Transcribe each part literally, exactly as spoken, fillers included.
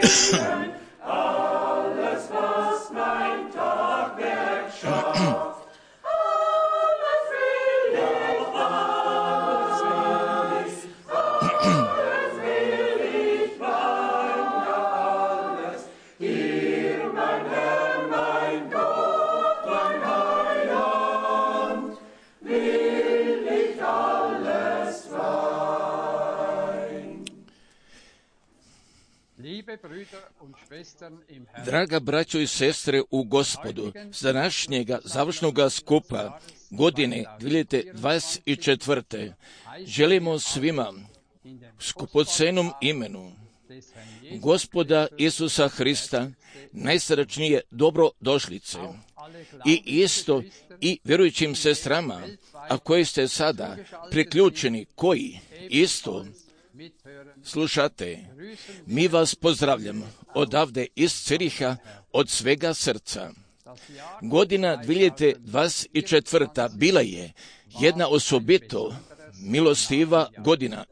Draga braćo i sestre u Gospodu, s današnjega završnog skupa godine dvije tisuće dvadeset četvrte želimo svima skupocenom imenu Gospoda Isusa Hrista najsrdačnije dobrodošlice i isto i vjerujućim sestrama, a koji ste sada priključeni, koji isto slušate, mi vas pozdravljamo odavde iz Ciriha od svega srca. Godina dvije tisuće dvadeset četvrta bila je jedna osobito milostiva godina.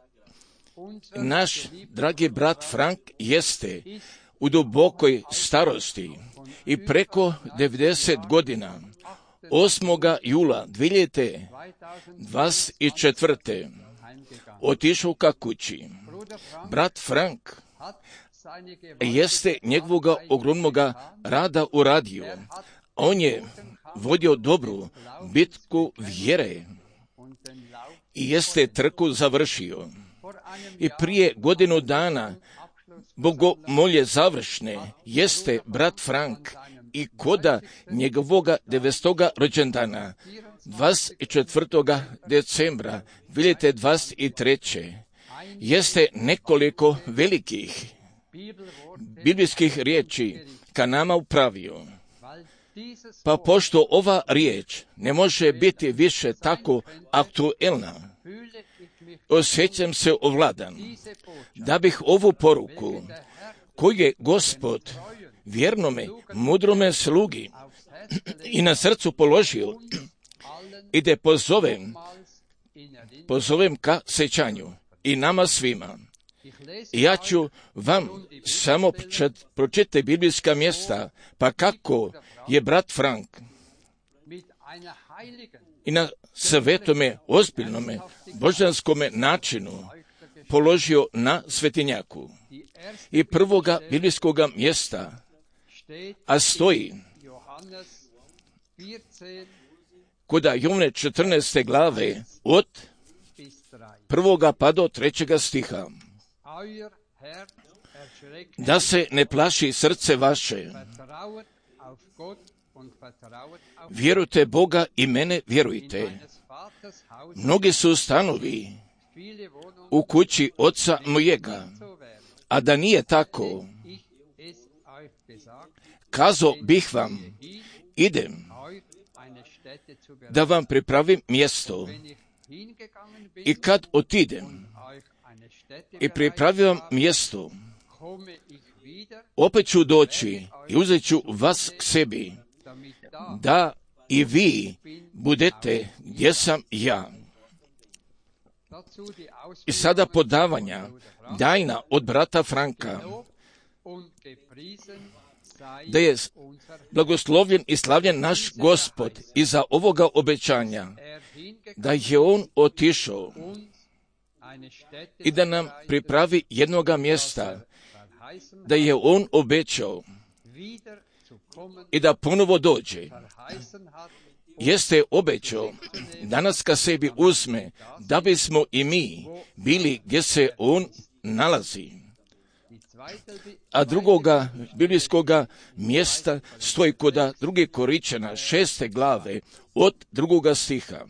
Naš dragi brat Frank jeste u dubokoj starosti i preko devedeset godina, osmog jula dvije tisuće dvadeset četvrte otišao ka kući. Brat Frank jeste njegovog ogromnog rada uradio. On je vodio dobru bitku vjere i jeste trku završio. I prije godinu dana bogomolje završne jeste brat Frank i koda njegovog devetstoga rođendana dvadeset četvrtog decembra dvije tisuće dvadeset treće jeste nekoliko velikih biblijskih riječi ka nama upravio. Pa pošto ova riječ ne može biti više tako aktuelna, osjećam se ovladan da bih ovu poruku koju je Gospod vjernome, mudrome slugi i na srcu položio i da pozovem, pozovem ka sećanju i nama svima. Ja ću vam samo pročitati biblijska mjesta, pa kako je brat Frank i na svetome, ozbiljnome, božanskome načinu položio na svetinjaku. I prvoga biblijskoga mjesta, a stoji koda Jovne četrnaeste glave od prvoga pa do trećega stiha. Da se ne plaši srce vaše, vjerujte Boga i mene vjerujte. Mnogi su stanovi u kući oca mojega, a da nije tako, kazao bih vam, idem da vam pripravim mjesto. I kad otidem i pripravim vam mjesto, opet ću doći i uzet ću vas k sebi, da i vi budete gdje sam ja. I sada podavanja dajna od brata Franka, da je blagoslovljen i slavljen naš Gospod iza ovoga obećanja, da je on otišao i da nam pripravi jednoga mjesta, da je on obećao i da ponovo dođe. Jeste obećao da nas ka sebi uzme, da bismo i mi bili gdje se on nalazi. A drugoga biblijskoga mjesta stoji koda druge Koričana šeste glave od drugoga stiha.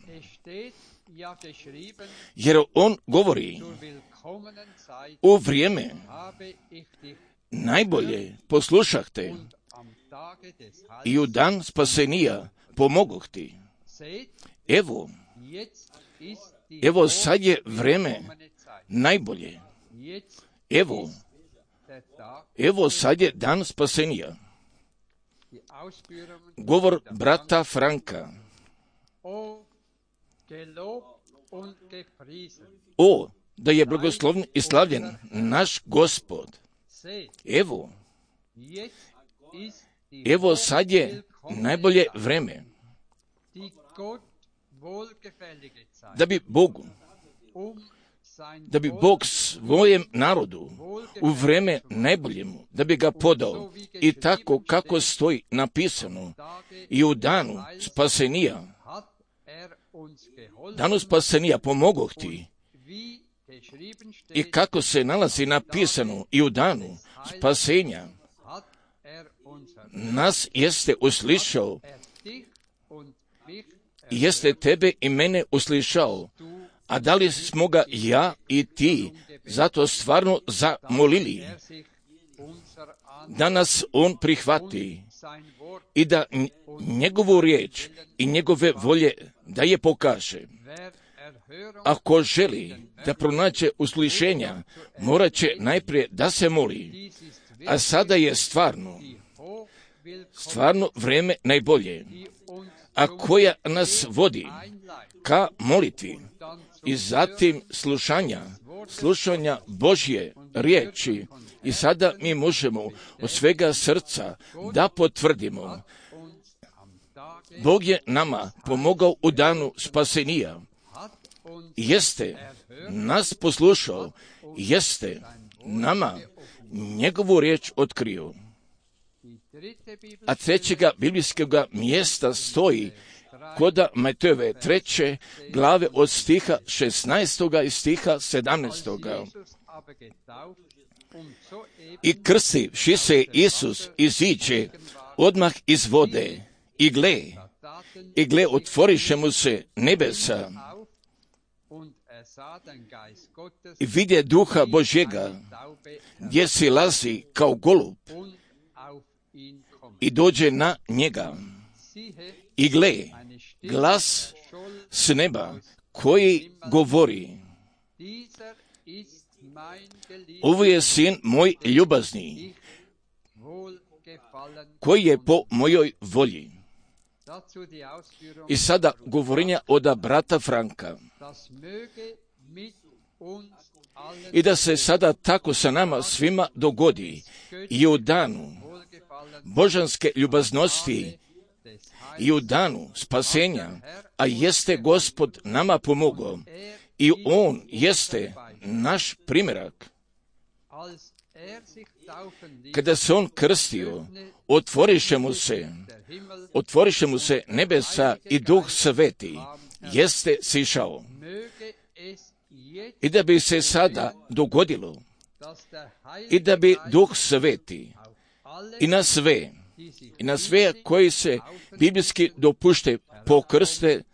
Jer on govori, u vrijeme najbolje poslušahte i u dan spasenija pomogoh ti. Evo, evo sad je vreme najbolje. Evo, evo sad je dan spasenija. Govor brata Franka. O, da je blagoslovljen i slavljen naš Gospod Evo, evo sad je najbolje vreme da bi Bogu, da bi Bog svojem narodu u vreme najboljemu, da bi ga podao i tako kako stoji napisano i u danu spasenija, danu spasenija pomogoh ti i kako se nalazi napisano i u danu spasenja, nas jeste uslišao, jeste tebe i mene uslišao, a da li smo ga ja i ti zato stvarno zamolili da nas on prihvati i da njegovu riječ i njegove volje da je pokaže. Ako želi da pronađe uslišenja, morat će najprije da se moli, a sada je stvarno, stvarno vreme najbolje, a koja nas vodi ka molitvi i zatim slušanja, slušanja Božje riječi. I sada mi možemo od svega srca da potvrdimo, Bog je nama pomogao u danu spasenija, jeste nas poslušao, jeste nama njegovu riječ otkrio. A trećega biblijskoga mjesta stoji kod Matejove treće glave od stiha šesnaestoga i stiha sedamnaestoga. I krstivši se Isus iziđe odmah iz vode i gle, i gle otvoriše mu se nebesa i vidje duha Božjega, gdje silazi kao golub i dođe na njega. I gle, glas s neba koji govori: ovo je sin moj ljubazni, koji je po mojoj volji. I sada govorenja od brata Franka. I da se sada tako sa nama svima dogodi i u danu božanske ljubaznosti i u danu spasenja, a jeste Gospod nama pomogao i on jeste naš primjerak. Kada se on krstio, otvoriše mu se, otvoriše mu se nebesa i Duh Sveti jeste sišao. I da bi se sada dogodilo, i da bi Duh Sveti i na sve, i na sve koji se biblijski dopušte pokrste,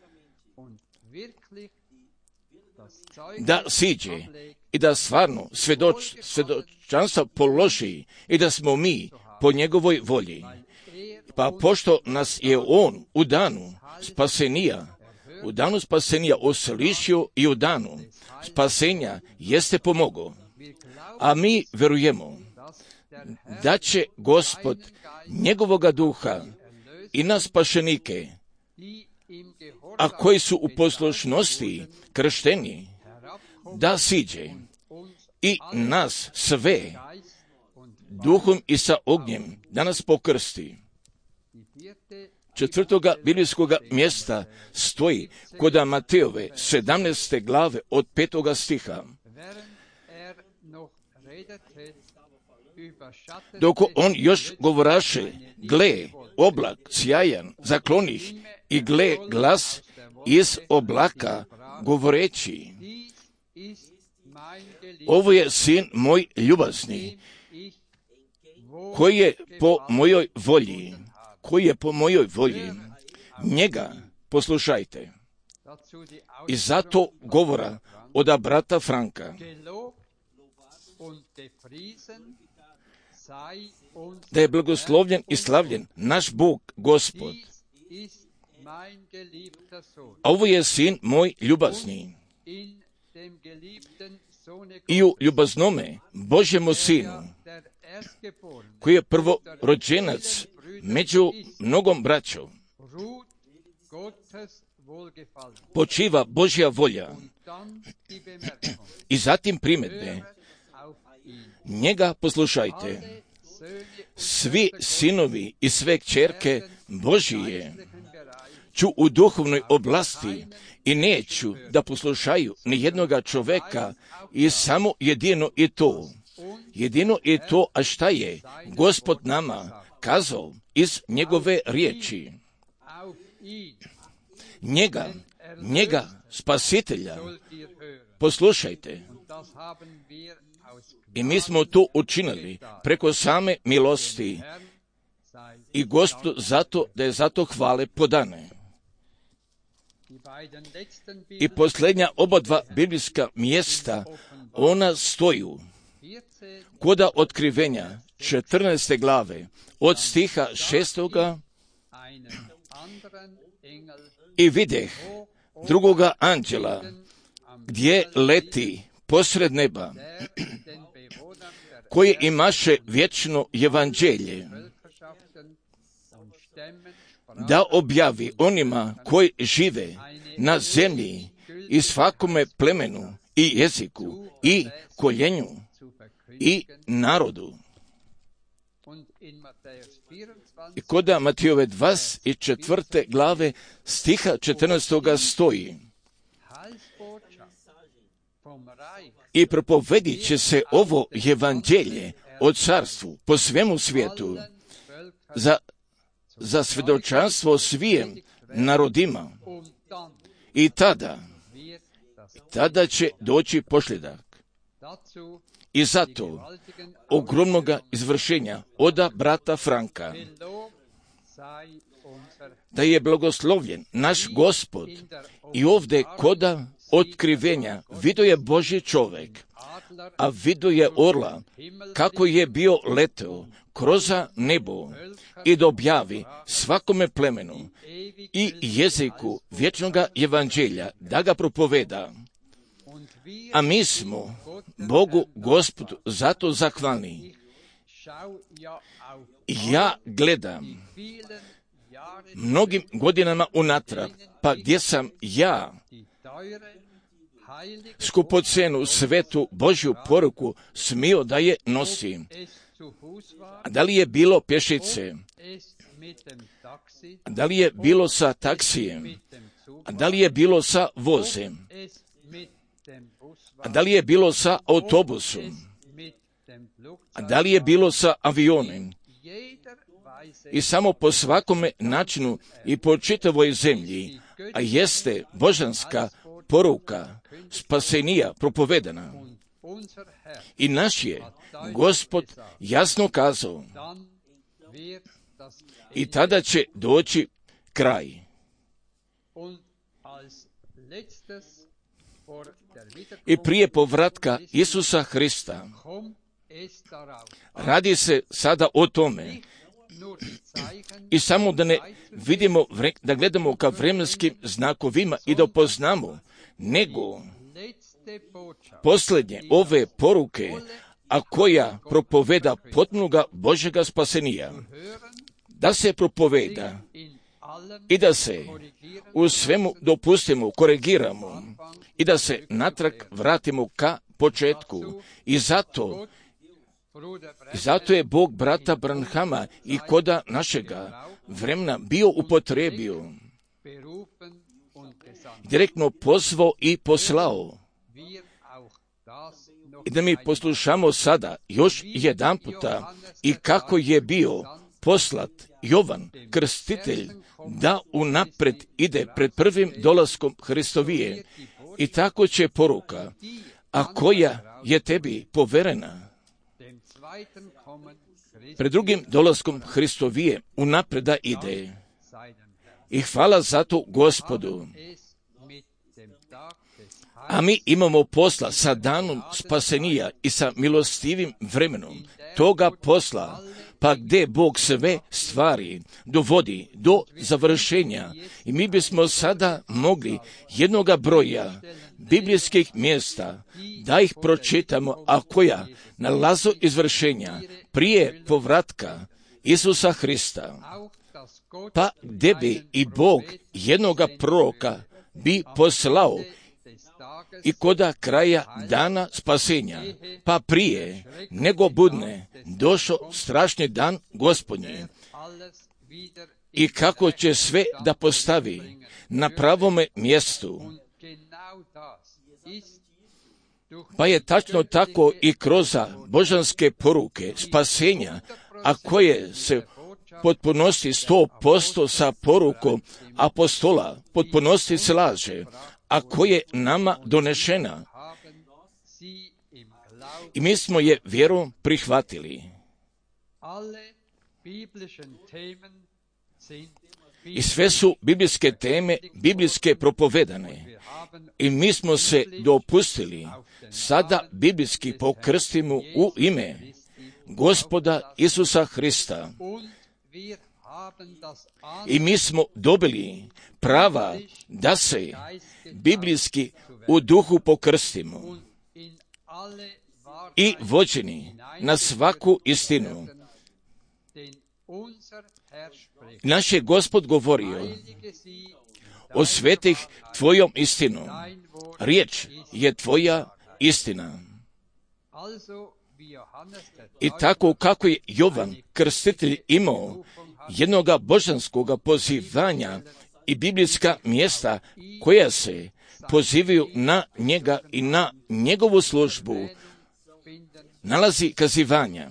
da siđe i da stvarno svjedoč, svjedočanstvo položi i da smo mi po njegovoj volji. Pa pošto nas je on u danu spasenija, u danu spasenja oslišio i u danu spasenja jeste pomogao, a mi vjerujemo da će Gospod njegovoga duha i na spašenike, a koji su u poslušnosti kršteni, da siđe i nas sve duhom i sa ognjem da nas pokrsti. Četvrtoga biblijskoga mjesta stoji kod Matejove sedamnaeste glave od petoga stiha. Dok on još govoraše, gle, oblak sjajan zaklonih i gle glas iz oblaka govoreći: ovo je sin moj ljubazni, koji je po mojoj volji, koji je po mojoj volji, njega poslušajte. I zato govora od brata Franka, da je blagoslovljen i slavljen naš Bog, Gospod. A ovo je sin moj ljubazni. I u ljubaznome Božjemu sinu, koji je prvorođenac među mnogom braćom, počiva Božja volja. I zatim primjedbe, njega poslušajte. Svi sinovi i sve kćerke Božije ću u duhovnoj oblasti i neću da poslušaju ni jednoga čoveka i samo jedino i to. Jedino i to, a šta je Gospod nama kazao iz njegove riječi. Njega, njega, spasitelja, poslušajte. I mi smo to učinili preko same milosti i Gospodu zato da je zato hvale podane. I posljednja oba dva biblijska mjesta, ona stoju koda otkrivenja četrnaeste glave od stiha šestoga i videh drugoga anđela gdje leti posred neba, koji imaše vječno evanđelje, da objavi onima koji žive na zemlji i svakome plemenu i jeziku i koljenju i narodu. I koda Matijove dvadeset četvrte glave stiha četrnaestoga stoji: i propovedit će se ovo evanđelje o carstvu po svemu svijetu za, za svjedočanstvo svijem narodima. I tada, tada će doći posljedak. I zato ogromnoga izvršenja oda brata Franka, da je blagoslovljen naš Gospod i ovdje koda otkrivenja vidio je Božji čovjek, a vidio je orla kako je bio leteo kroz nebo i da objavi svakome plemenu i jeziku vječnoga evanđelja da ga propoveda. A mi smo Bogu Gospodu zato zahvalni. Ja gledam mnogim godinama unatrag, pa gdje sam ja skupocenu svetu Božju poruku smio da je nosim. Da li je bilo pješice? Da li je bilo sa taksijem? Da li je bilo sa vozem? Da li je bilo sa autobusom? Da li je bilo sa avionom? I samo po svakome načinu i po čitavoj zemlji, a jeste božanska poruka spasenija propovedana. I naš je Gospod jasno kazao, i tada će doći kraj. I prije povratka Isusa Hrista radi se sada o tome. I samo da ne vidimo, da gledamo ka vremenskim znakovima i da upoznamo, nego posljednje ove poruke, a koja propoveda potpunoga Božjega spasenija, da se propoveda i da se u svemu dopustimo, korigiramo i da se natrag vratimo ka početku. I zato I zato je Bog brata Branhama i koda našega vremena bio upotrebio, direktno pozvao i poslao. I da mi poslušamo sada još jedan puta i kako je bio poslat Jovan Krstitelj da unapred ide pred prvim dolaskom Hristovije. I tako će poruka, a koja je tebi poverena, pred drugim dolaskom Hristovije unapred da ide. I hvala za to Gospodu. A mi imamo posla sa danom spasenija i sa milostivim vremenom toga posla, pa gdje Bog sve stvari dovodi do završenja. I mi bismo sada mogli jednoga broja biblijskih mjesta da ih pročitamo, a koja nalazu izvršenja prije povratka Isusa Hrista. Pa gdje bi i Bog jednoga proroka bi poslao i koda kraja dana spasenja, pa prije nego budne došao strašni dan Gospodnji, i kako će sve da postavi na pravome mjestu. Pa je tačno tako i kroz božanske poruke spasenja, a koje se potpunosti sto posto sa porukom apostola potpunosti slaže, a koje nama donešena. I mi smo je vjerom prihvatili. I sve su biblijske teme, biblijske propovedane. I mi smo se dopustili sada biblijski pokrstimo u ime Gospoda Isusa Hrista. I mi smo dobili prava da se biblijski u duhu pokrstimo i vođeni na svaku istinu. Naš je Gospod govorio: o svetih tvojom istinom, riječ je tvoja istina. I tako kako je Jovan Krstitelj imao jednoga božanskoga pozivanja i biblijska mjesta koja se pozivaju na njega i na njegovu službu, nalazi kazivanja.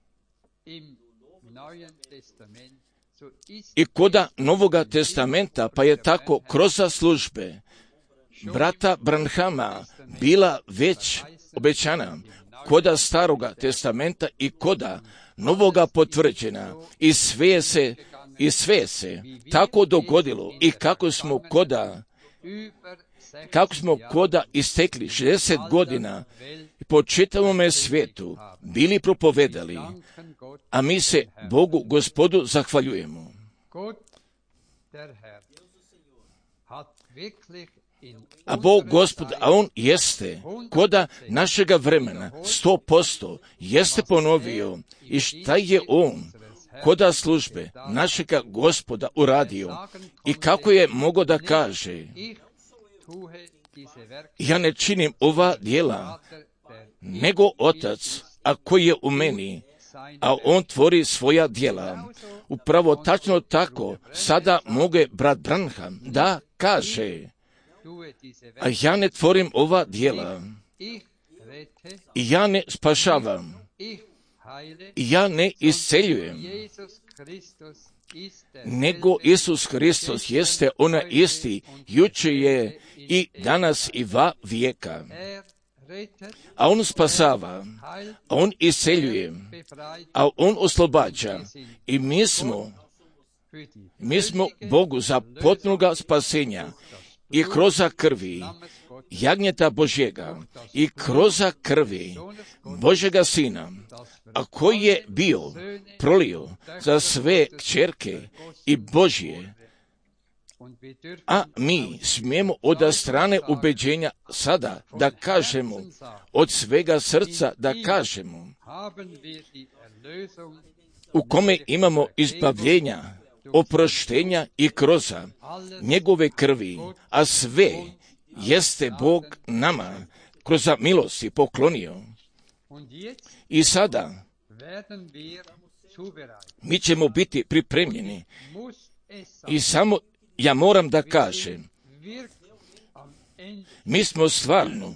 I koda Novoga testamenta, pa je tako kroz službe brata Branhama bila već obećana, koda Staroga testamenta i koda Novoga potvrđena, i sve se, i sve se tako dogodilo, i kako smo koda, kako smo koda istekli šezdeset godina po čitavome svijetu bili propovedali, a mi se Bogu Gospodu zahvaljujemo. A Bog Gospod, a On jeste koda našega vremena sto posto jeste ponovio i šta je On koda službe našega Gospoda uradio i kako je mogao da kaže: ja ne činim ova djela, nego Otac, a koji je u meni, a On tvori svoja djela. Upravo tačno tako sada moge brat Branham da kaže: a ja ne tvorim ova djela, i ja ne spašavam, i ja ne isceljujem, nego Isus Hristos jeste ona isti, juče je i danas i va vijeka. A On spasava, a On isceljuje, a On oslobađa. I mi smo, mi smo Bogu za potpunoga spasenja i kroz krvi jagnjeta Božjega i kroz krvi Božjega Sina, a koji je bio prolio za sve kćerke i Božje. A mi smijemo od strane ubeđenja sada da kažemo, od svega srca da kažemo, u kome imamo izbavljenja, oproštenja i kroz njegove krvi, a sve jeste Bog nama kroz milosti poklonio. I sada mi ćemo biti pripremljeni. I samo ja moram da kažem, mi smo stvarno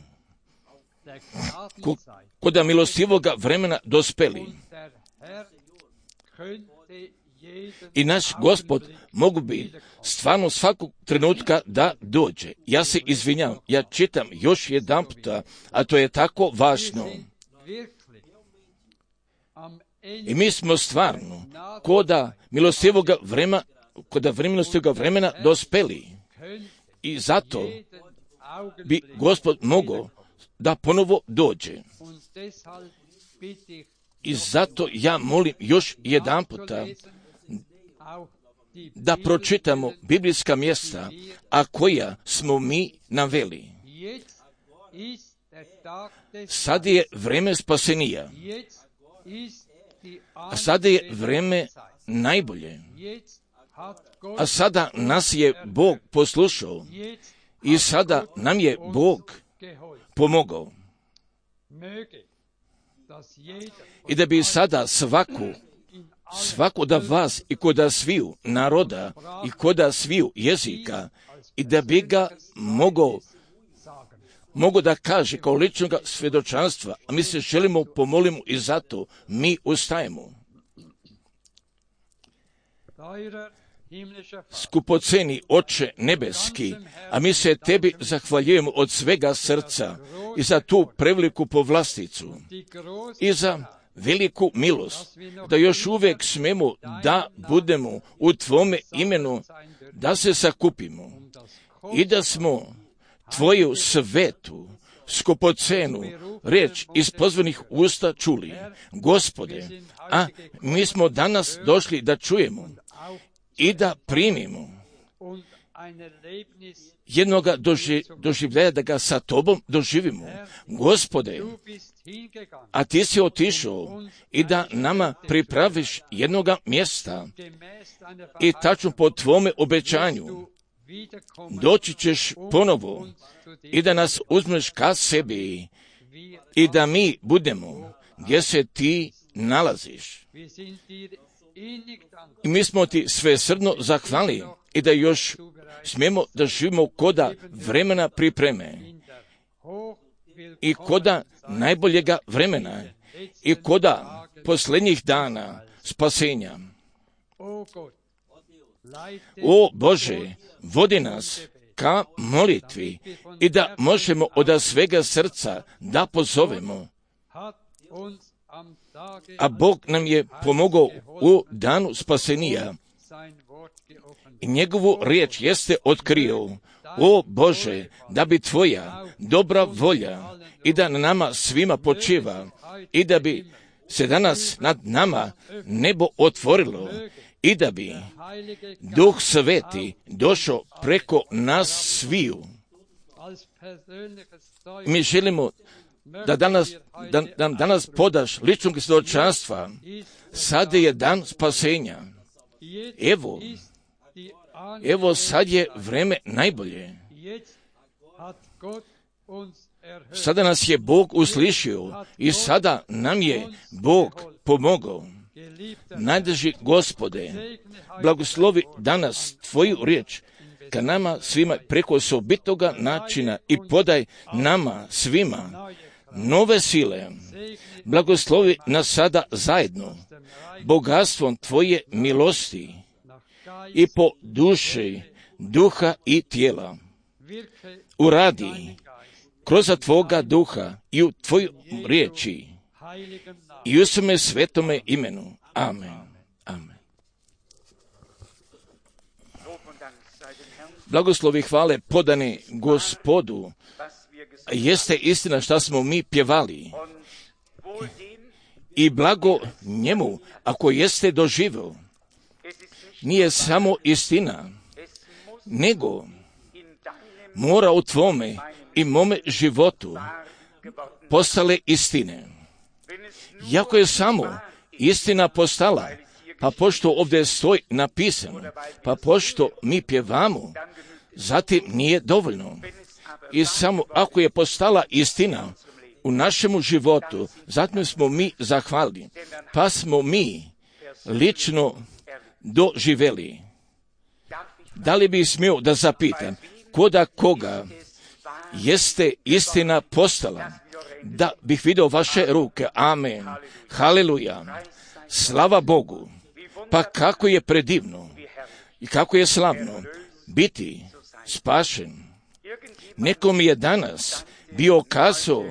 kod milostivoga vremena dospeli. I naš Gospod mogu bi stvarno svakog trenutka da dođe. Ja se izvinjam, ja čitam još jedan puta, a to je tako važno. I mi smo stvarno koda milostivoga vremena, koda vremenostivog vremena dospeli. I zato bi Gospod mogao da ponovo dođe. I zato ja molim još jedan puta da pročitamo biblijska mjesta, a koja smo mi naveli. Sad je vreme spasenija, a sada je vreme najbolje. A sada nas je Bog poslušao i sada nam je Bog pomogao. I da bi sada svaku, svaku da vas i koda sviju naroda i koda sviju jezika i da bi ga mogao mogu da kaže kao ličnog svjedočanstva, a mi se želimo, pomolimo i zato mi ustajemo. Skupoceni Oče nebeski, a mi se tebi zahvaljujemo od svega srca i za tu preveliku povlasticu i za veliku milost, da još uvijek smemo da budemo u tvome imenu, da se sakupimo i da smo tvoju svetu, skupocenu riječ iz pozvanih usta čuli. Gospode, a mi smo danas došli da čujemo i da primimo jednoga doži, doživljaja, da ga sa tobom doživimo. Gospode, a ti si otišao i da nama pripraviš jednoga mjesta i tačno po tvome obećanju doći ćeš ponovo i da nas uzmeš ka sebi i da mi budemo gdje se ti nalaziš. I mi smo ti svesrdno zahvali i da još smijemo da živimo koda vremena pripreme i koda najboljega vremena i koda posljednjih dana spasenja. O Bože, vodi nas ka molitvi i da možemo od svega srca da pozovemo. A Bog nam je pomogao u danu spasenija i njegovu riječ jeste otkrio. O Bože, da bi tvoja dobra volja i da na nama svima počiva i da bi se danas nad nama nebo otvorilo i da bi Duh Sveti došao preko nas sviju. Mi želimo da danas, da nam danas podaš ličnog svjedočanstva. Sad je dan spasenja. Evo, evo sad je vreme najbolje. Sada nas je Bog uslišio i sada nam je Bog pomogao. Najdraži Gospode, blagoslovi danas tvoju riječ ka nama svima preko osobitoga načina i podaj nama svima nove sile. Blagoslovi nas sada zajedno bogatstvom tvoje milosti i po duši, duha i tijela. Uradi kroz tvoga duha i u tvoju riječi i u svome svetome imenu. Amen. Amen. Blagoslovi hvale podane Gospodu. Jeste istina šta smo mi pjevali. I blago njemu, ako jeste doživio, nije samo istina, nego mora u tvome i mome životu postale istine. Jako je samo istina postala, pa pošto ovdje stoji napisano, pa pošto mi pjevamo, zatim nije dovoljno. I samo ako je postala istina u našemu životu, zatim smo mi zahvalni, pa smo mi lično doživjeli. Da li bi smio da zapitam, koda koga jeste istina postala, da bih vidio vaše ruke. Amen. Haleluja. Slava Bogu. Pa kako je predivno i kako je slavno biti spašen. Neko mi je danas bio kazao,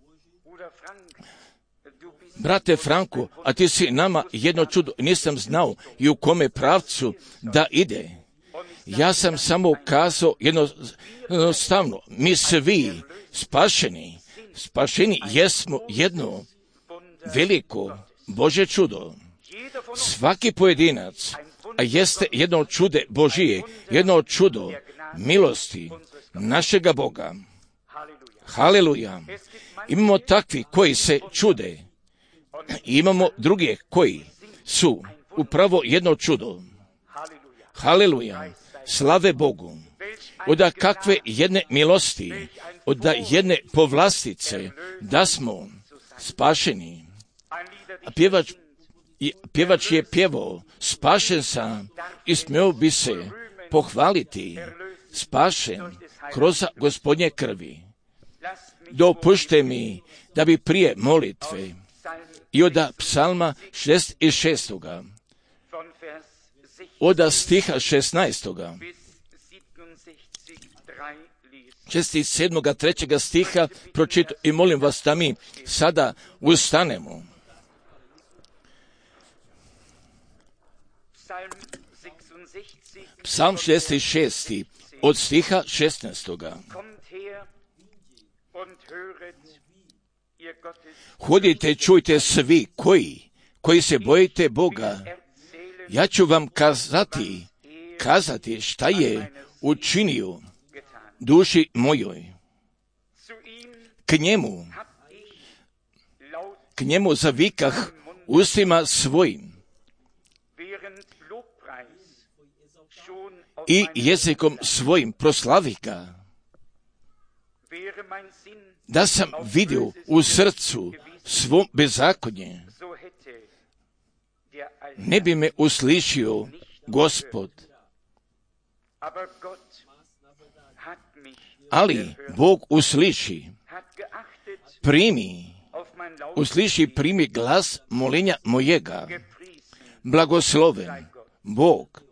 brate Franko, a ti si nama jedno čudo, nisam znao i u kome pravcu da ide. Ja sam samo kazao jednostavno, mi svi spašeni, spašeni jesmo jedno veliko Božje čudo. Svaki pojedinac, a jeste jedno čude Božije, jedno čudo milosti našega Boga. Haleluja. Imamo takvi koji se čude. Imamo druge koji su upravo jedno čudo. Haleluja. Slave Bogu. od kakve jedne milosti, od jedne povlastice, da smo spašeni. A pjevač, pjevač je pjevao, spašen sam i smio bi se pohvaliti, spašen kroz Gospodnje krvi. Dopušte mi da bi prije molitve i od psalma šezdeset šest. od stiha šesnaestoga šezdeset sedam. trećega stiha pročitam i molim vas da mi sada ustanemo. Psalm šezdeset šest. od stiha šesnaestoga. Hodite, čujte svi koji, koji se bojite Boga. Ja ću vam kazati, kazati šta je učinio duši mojoj. K njemu, k njemu zavikah ustima svojim i jezikom svojim proslavih ga. Da sam vidio u srcu svom bezakonje, ne bi me uslišio Gospod. Ali Bog usliši, primi, usliši, primi glas molenja mojega. Blagosloven Bog,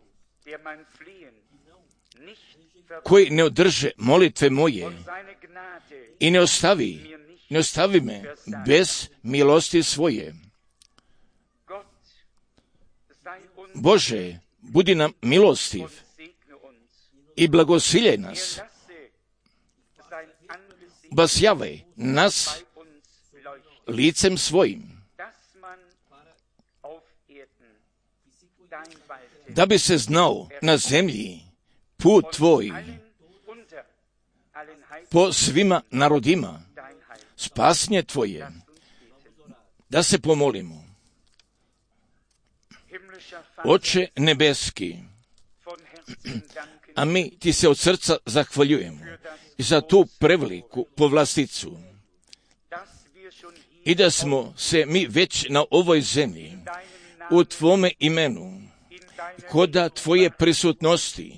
koji ne održe molitve moje i ne ostavi, ne ostavi me bez milosti svoje. Bože, budi nam milostiv i blagosiljaj nas. Obasjavaj nas licem svojim, da bi se znao na zemlji put tvoj po svima narodima, spasnje tvoje. Da se pomolimo. Oče nebeski, a mi ti se od srca zahvaljujemo i za tu preveliku povlasticu i da smo se mi već na ovoj zemlji u tvome imenu, koda tvoje prisutnosti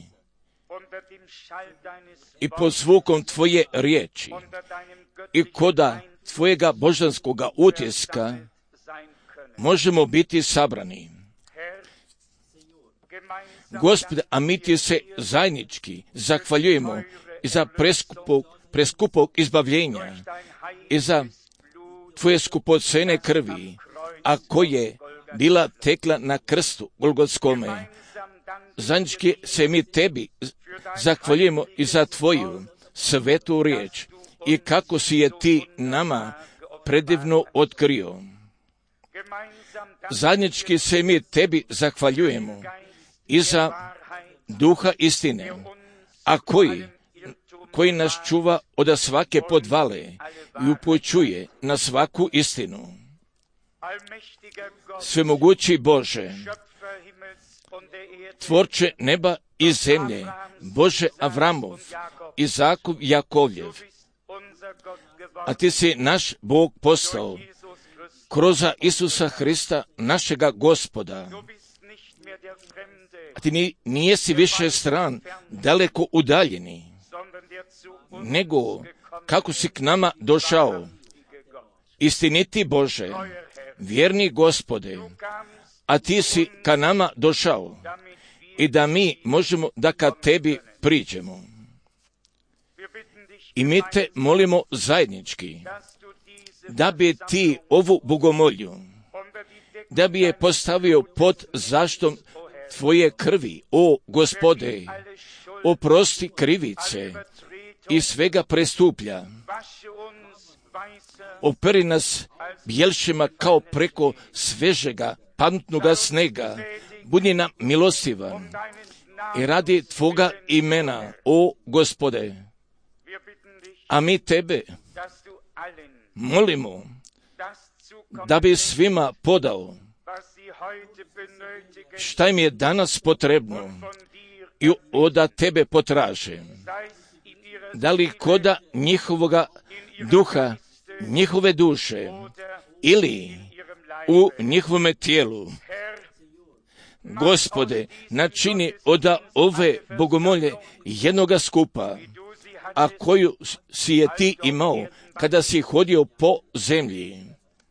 i pod zvukom tvoje riječi i koda tvojega božanskoga utjeska možemo biti sabrani. Gospode, a mi ti se zajednički zahvaljujemo i za preskupog, preskupog izbavljenja i za tvoje skupocene krvi, a koje bila tekla na krstu Golgotskome. Zajednički se mi tebi zahvaljujemo i za tvoju svetu riječ i kako si je ti nama predivno otkrio. Zajednički se mi tebi zahvaljujemo i za duha istine, a koji, koji nas čuva od svake podvale i upućuje na svaku istinu. Svemogući Bože, tvorče neba i zemlje, Bože Avramov, Izakov, Jakovljev, a ti si naš Bog postao kroz Isusa Hrista, našega Gospoda. A ti nije si više stran, daleko udaljeni, nego kako si k nama došao. Istiniti Bože, vjerni Gospode, a ti si ka nama došao i da mi možemo da ka tebi priđemo. I mi te molimo zajednički, da bi ti ovu bogomolju, da bi je postavio pod zaštom tvoje krvi, o Gospode, oprosti krivice i svega prestuplja. Operi nas bjelšima kao preko svežega, pamtnoga snega. Budi nam milostivan i radi tvoga imena, o Gospode. A mi tebe molimo da bi svima podao šta im je danas potrebno i oda tebe potraže. Da li koda njihovoga duha, njihove duše ili u njihovome tijelu. Gospode, načini oda ove bogomolje jednoga skupa, a koju si je ti imao kada si hodio po zemlji.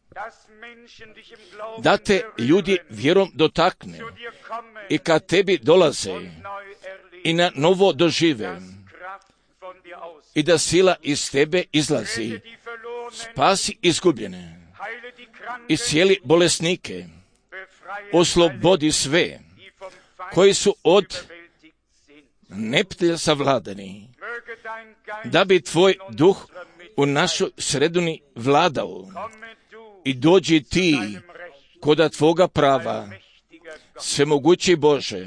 Da te ljudi vjerom dotakne i kad tebi dolaze i na novo dožive i da sila iz tebe izlazi. Spasi izgubljene, iscijeli bolesnike, oslobodi sve koji su od neprijatelja savladani, da bi tvoj duh u našoj sredini vladao i dođi ti koda tvoga prava, svemogući Bože.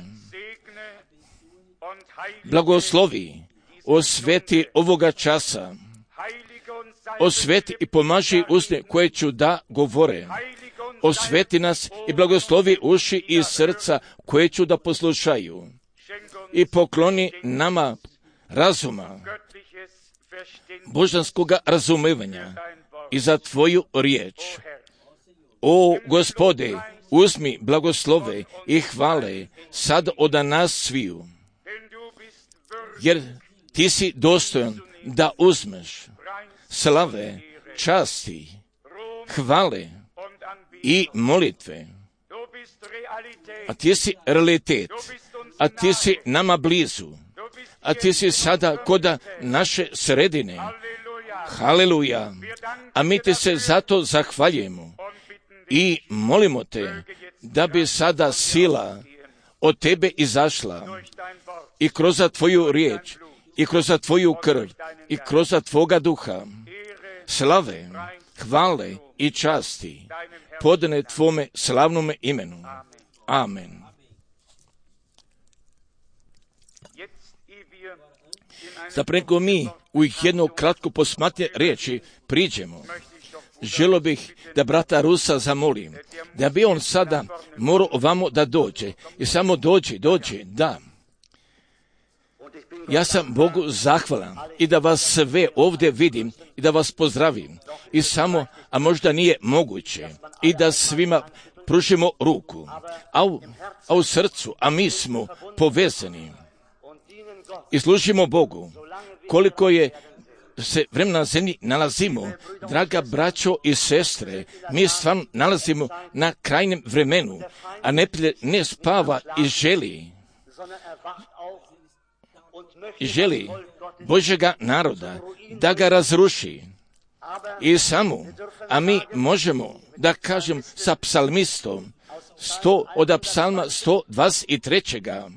Blagoslovi, osveti ovoga časa, osveti i pomaži usne koje ću da govore. Osveti nas i blagoslovi uši i srca koje ću da poslušaju. I pokloni nama razuma, božanskoga razumevanja i za tvoju riječ. O Gospode, uzmi blagoslove i hvale sad od nas sviju, jer ti si dostojan da uzmeš slave, časti, hvale i molitve. A ti si realitet, a ti si nama blizu, a ti si sada koda naše sredine. Haleluja! A mi ti se zato zahvaljujemo i molimo te da bi sada sila od tebe izašla i kroz tvoju riječ, i kroz tvoju krv, i kroz tvoga duha, slave, hvale i časti podane tvome slavnome imenu. Amen. Zapreko mi u jedno kratko posmatnje riječi priđemo. Želio bih da brata Rusa zamolim, da bi on sada morao ovamo da dođe. I samo dođi, dođi, da. Ja sam Bogu zahvalan i da vas sve ovdje vidim i da vas pozdravim. I samo, a možda nije moguće, i da svima pružimo ruku. A u, a u srcu, a mi smo povezani i služimo Bogu. Koliko je se vremena na zemlji nalazimo, draga braćo i sestre, mi stvarno nalazimo na krajnjem vremenu, a neprijatelj ne spava i želi, i želi Božjega naroda da ga razruši. I samo, a mi možemo da kažem sa psalmistom, sto, od psalma sto dvadeset tri.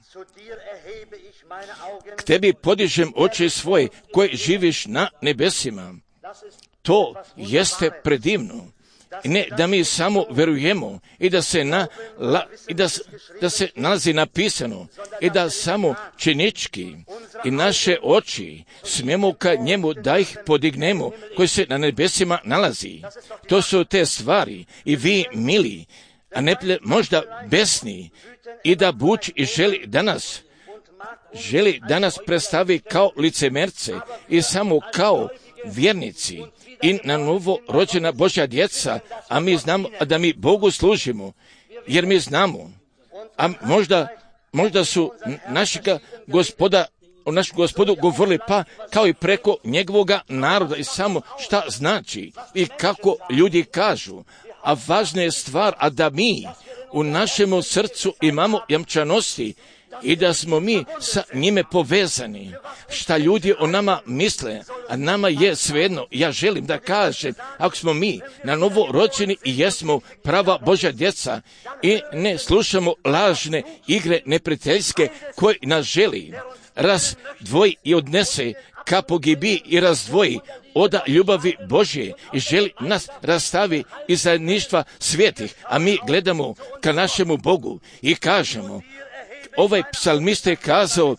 K tebi podižem oči svoje koje živiš na nebesima. To jeste predivno. Ne da mi samo verujemo i da se, na, la, i da, da se nalazi napisano i da samo činički i naše oči smijemo ka njemu da ih podignemo koji se na nebesima nalazi. To su te stvari i vi mili, a ne možda besni i da buč i želi danas želi danas predstavi kao licemerce i samo kao vjernici i na novo rođena Božja djeca, a mi znamo da mi Bogu služimo, jer mi znamo, a možda, možda su našega gospoda, o našu gospodu govorili pa kao i preko njegovoga naroda i samo šta znači i kako ljudi kažu, a važna je stvar, a da mi u našem srcu imamo jamčanosti i da smo mi sa njime povezani. Šta ljudi o nama misle, a nama je svejedno. Ja želim da kažem, ako smo mi na novo rođeni i jesmo prava Božja djeca i ne slušamo lažne igre neprijateljske koje nas želi razdvoji i odnese ka pogibi i razdvoji oda ljubavi Božje i želi nas rastavi iz zajedništva svijetih, a mi gledamo ka našemu Bogu i kažemo, ovaj psalmist je kazao,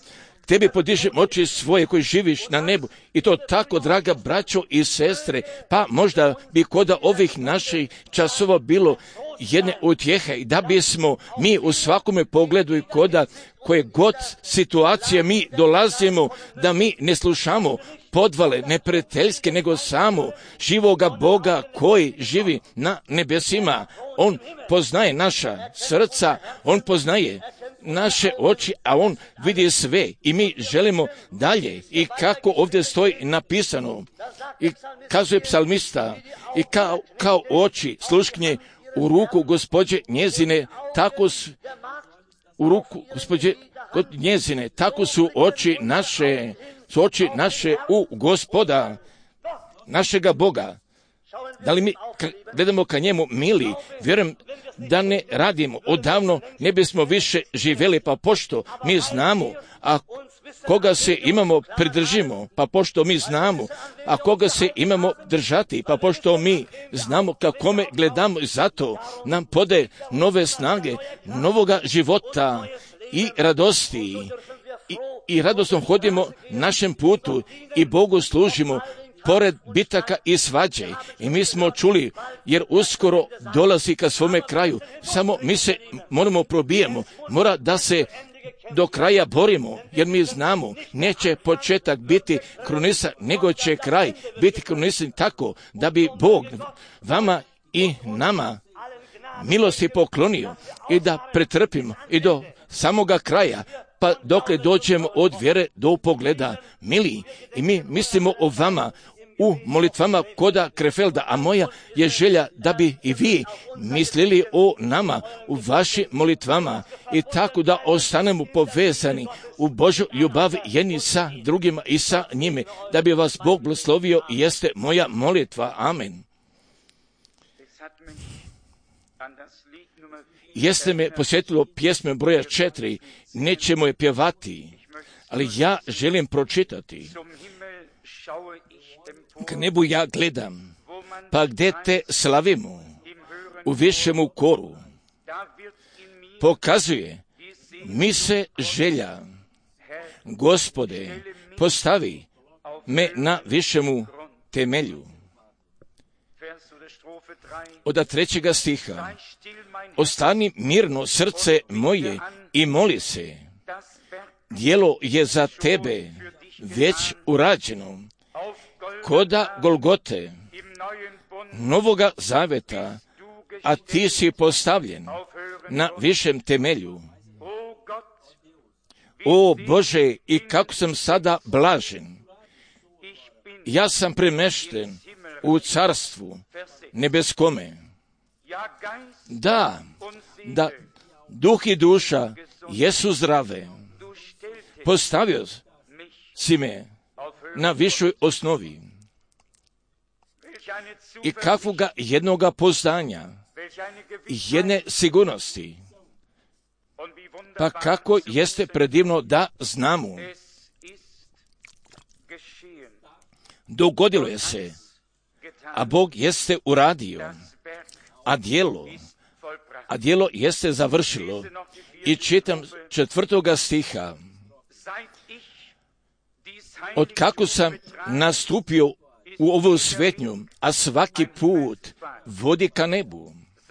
tebi podižem oči svoje koji živiš na nebu. I to tako, draga braćo i sestre, pa možda bi kod ovih naših časova bilo jedne utjehe i da bismo mi u svakome pogledu i koda koje god situacije mi dolazimo, da mi ne slušamo podvale neprijateljske, nego samo živoga Boga koji živi na nebesima. On poznaje naša srca, on poznaje naše oči, a on vidi sve i mi želimo dalje. I kako ovdje stoji napisano, i kazuje psalmista, i kao, kao oči slušknje u ruku gospođe njezine, tako su, u ruku gospođe njezine, tako su oči naše, su oči naše u Gospoda, našega Boga. Da li mi gledamo ka njemu mili, vjerujem da ne radimo, odavno ne bismo više živjeli, pa pošto mi znamo, a koga se imamo pridržimo, pa pošto mi znamo, a koga se imamo držati, pa pošto mi znamo kako me gledamo, zato nam pode nove snage, novoga života i radosti. I, i radosno hodimo našem putu i Bogu služimo pored bitaka i svađe. I mi smo čuli, jer uskoro dolazi ka svome kraju. Samo mi se moramo probijemo, mora da se do kraja borimo, jer mi znamo, neće početak biti krunisan, nego će kraj biti krunisan tako da bi Bog vama i nama milosti poklonio i da pretrpimo i do samoga kraja, pa dokle dođemo od vjere do pogleda mili. I mi mislimo o vama u molitvama koda Krefelda, a moja je želja da bi i vi mislili o nama u vašim molitvama i tako da ostanemo povezani u Božju ljubav jedni sa drugima i sa njime, da bi vas Bog blagoslovio, jeste moja molitva. Amen. Jeste me posjetilo pjesme broja četiri, nećemo je pjevati, ali ja želim pročitati. K nebu ja gledam, pa gdje te slavimo, u višemu koru, pokazuje mi se želja, Gospode, postavi me na višemu temelju. Od trećega stiha, ostani mirno srce moje i moli se, djelo je za tebe već urađeno, koda Golgote, novoga zaveta, a ti si postavljen na višem temelju. O Bože, i kako sam sada blažen, ja sam premešten u carstvu nebeskome. Da, da duh i duša jesu zdrave. Postavio si me na višoj osnovi. I kakvoga jednoga poznanja, jedne sigurnosti. Pa kako jeste predivno da znamo. Dogodilo je se, a Bog jeste uradio, a djelo, a djelo jeste završilo. I čitam četvrtoga stiha. Od kako sam nastupio u ovu svetnju, a svaki put vodi ka nebu.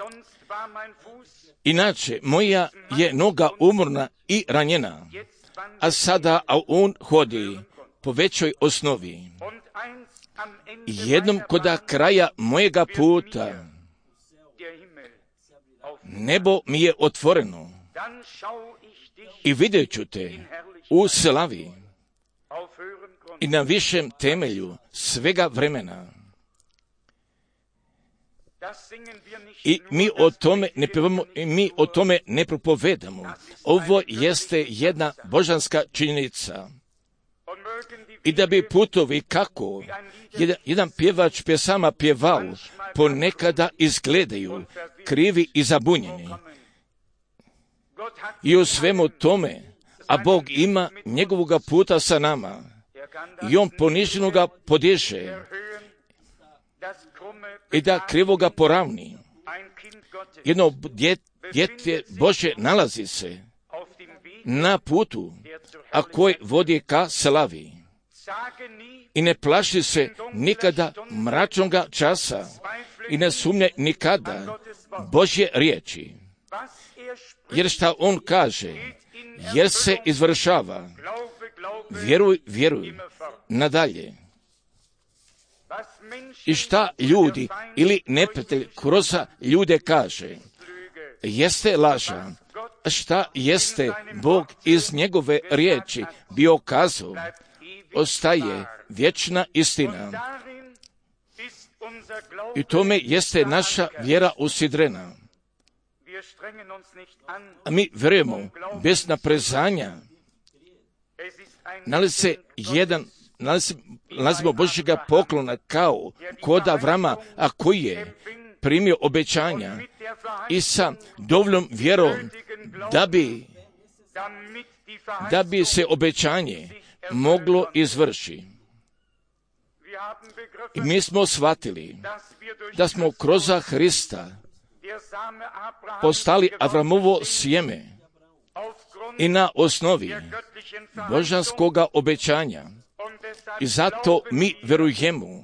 Inače, moja je noga umorna i ranjena, a sada a on hodi po većoj osnovi. Jednom koda kraja mojega puta nebo mi je otvoreno i vidjet ću te u slavi i na višem temelju svega vremena. I mi o tome ne pevamo, i mi o tome ne propovedamo. Ovo jeste jedna božanska činjenica. I da bi putovi kako jedan, jedan pjevač pjesama pjevao, ponekada izgledaju krivi i zabunjeni. I u svemu tome, a Bog ima njegovoga puta sa nama. I on poniženoga podiže i da krivoga poravni. Jedno djete Bože nalazi se na putu, a koji vodi ka slavi. I ne plaši se nikada mračnoga časa i ne sumnjaj nikada Božje riječi. Jer šta on kaže, jer se izvršava. Vjeruj, vjeruj, nadalje. I šta ljudi ili neprijatelj kroz ljude kaže, jeste laža. Šta jeste Bog iz njegove riječi bio kazao, ostaje vječna istina. I tome jeste naša vjera usidrena. A mi vjerujemo bez naprezanja. Nalazi se jedan, nalazimo Božjega poklona kao kod Avrama, a koji je primio obećanja i sa dovoljnom vjerom da bi, da bi se obećanje moglo izvršiti. I mi smo shvatili da smo kroz Hrista postali Avramovo sjeme i na osnovi božanskoga obećanja. I zato mi vjerujemo,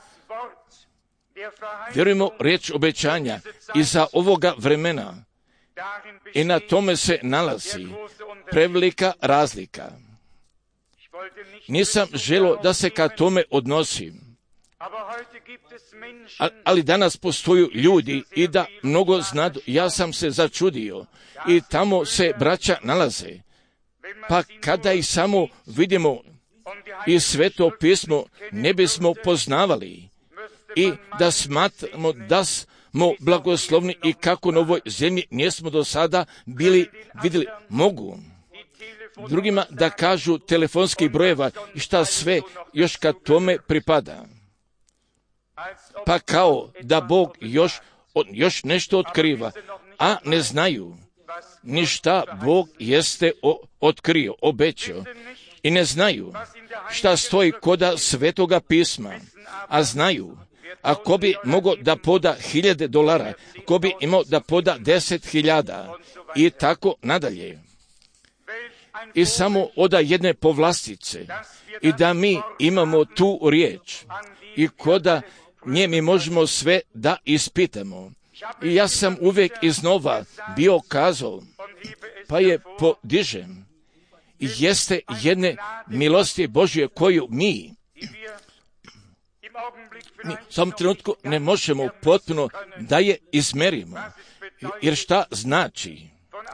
vjerujemo riječ obećanja i za ovoga vremena. I na tome se nalazi prevelika razlika. Nisam želio da se ka tome odnosim. Ali danas postoju ljudi i da mnogo znadu. Ja sam se začudio i tamo se braća nalaze. Pa kada ih samo vidimo i Sveto pismo ne bismo poznavali i da smatramo da smo blagoslovni i kako na ovoj zemlji nismo do sada bili vidjeli. Mogu drugima da kažu telefonskih brojeva i šta sve još kad tome pripada. Pa kao da Bog još, još nešto otkriva, a ne znaju ni šta Bog jeste o, otkrio, obećao. I ne znaju šta stoji koda Svetoga pisma, a znaju, ako bi mogao da poda hiljade dolara, ako bi imao da poda deset hiljada i tako nadalje. I samo oda jedne povlastice i da mi imamo tu riječ i koda nje mi možemo sve da ispitamo. I ja sam uvijek iznova bio kazao, pa je podižem. I jeste jedne milosti Božje koju mi, mi u samom trenutku ne možemo potpuno da je izmerimo. Jer šta znači?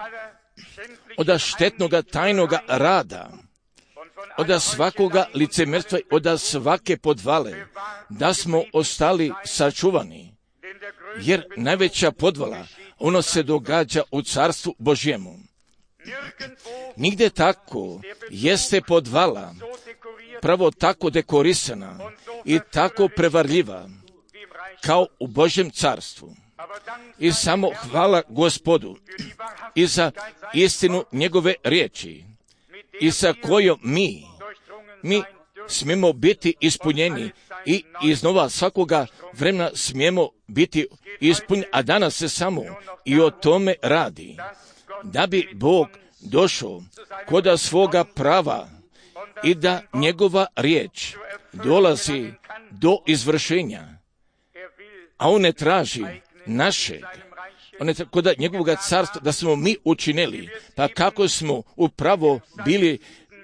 Od štetnoga tajnoga rada, od svakoga licemjerstva, od svake podvale, da smo ostali sačuvani. Jer najveća podvala, ono se događa u carstvu Božjemu. Nigde tako jeste podvala, pravo tako dekorisana i tako prevarljiva, kao u Božjem carstvu. I samo hvala Gospodu i za istinu njegove riječi i sa kojom mi, mi smijemo biti ispunjeni i iznova svakoga vremena smijemo biti ispunjeni, a danas se samo i o tome radi, da bi Bog došao koda svoga prava i da njegova riječ dolazi do izvršenja, a on ne traži našeg, on ne traži koda njegovog carstva da smo mi učinili, pa kako smo upravo bili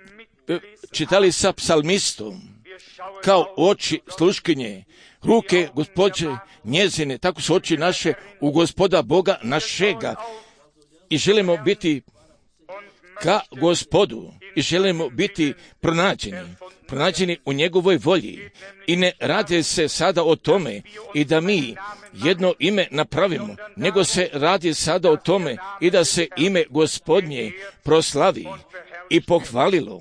čitali sa psalmistom, kao oči sluškinje, ruke Gospođe njezine, tako su oči naše u Gospoda Boga našega i želimo biti ka Gospodu i želimo biti pronađeni, pronađeni u njegovoj volji i ne radi se sada o tome i da mi jedno ime napravimo, nego se radi sada o tome i da se ime Gospodnje proslavi i pohvalilo.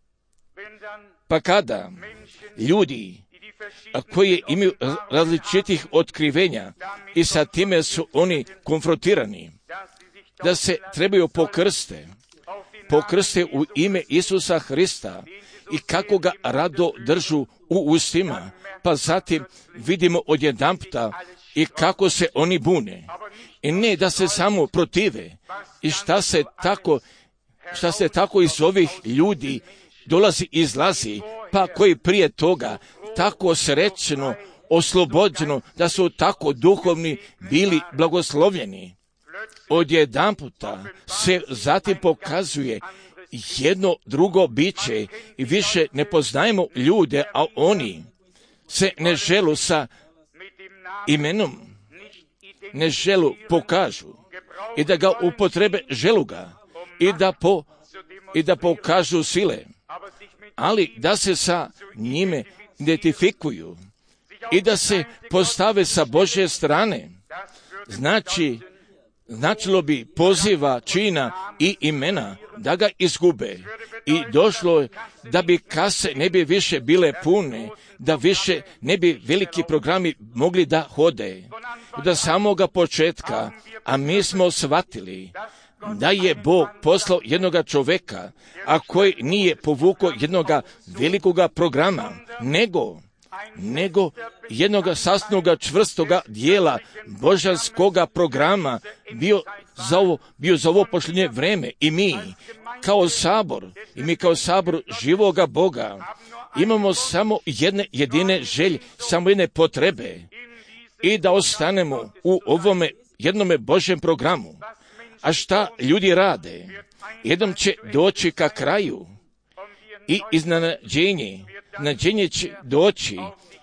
Pa kada ljudi koji imaju različitih otkrivenja i sa time su oni konfrontirani, da se trebaju pokrste, pokrste u ime Isusa Hrista i kako ga rado držu u ustima, pa zatim vidimo odjedanputa i kako se oni bune. I ne da se samo protive i šta se tako šta se tako iz ovih ljudi dolazi i izlazi, pa koji prije toga tako srećeno, oslobođeno, da su tako duhovni bili blagoslovljeni. Odjedanputa se zatim pokazuje jedno drugo biće i više ne poznajemo ljude, a oni se ne želu sa imenom, ne želu pokažu i da ga upotrebe, želu ga i da, po, i da pokažu sile, ali da se sa njime identifikuju i da se postave sa Božje strane. Znači, značilo bi poziva, čina i imena da ga izgube. I došlo je da bi kase ne bi više bile pune, da više ne bi veliki programi mogli da hode. Da samoga početka, a mi smo shvatili da je Bog poslao jednoga čoveka, a koji nije povukao jednoga velikoga programa, nego nego jednoga sasnoga čvrstoga dijela božanskoga programa bio za ovo, bio za ovo posljednje vreme. I mi kao sabor, i mi kao sabor živoga Boga imamo samo jedne jedine želje, samo jedne potrebe i da ostanemo u ovome jednome Božjem programu. A šta ljudi rade? Jednom će doći ka kraju i iznenađenje, nađenje će doći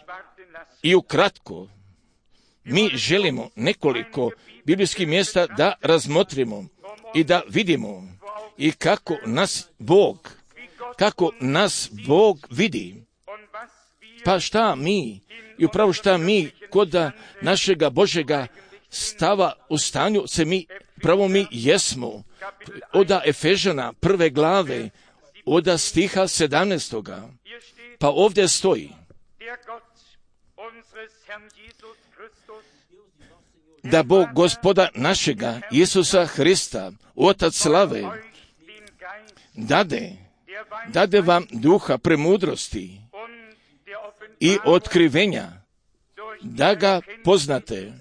i ukratko. Mi želimo nekoliko biblijskih mjesta da razmotrimo i da vidimo i kako nas Bog, kako nas Bog vidi. Pa šta mi, i upravo šta mi kod našega Božega stava u stanju se mi, pravo mi jesmo. Oda Efežana prve glave, oda stiha sedamnaestoga. Pa ovdje stoji: da Bog Gospoda našega Isusa Hrista, Otac slave, dade, dade vam duha premudrosti i otkrivenja, da ga poznate.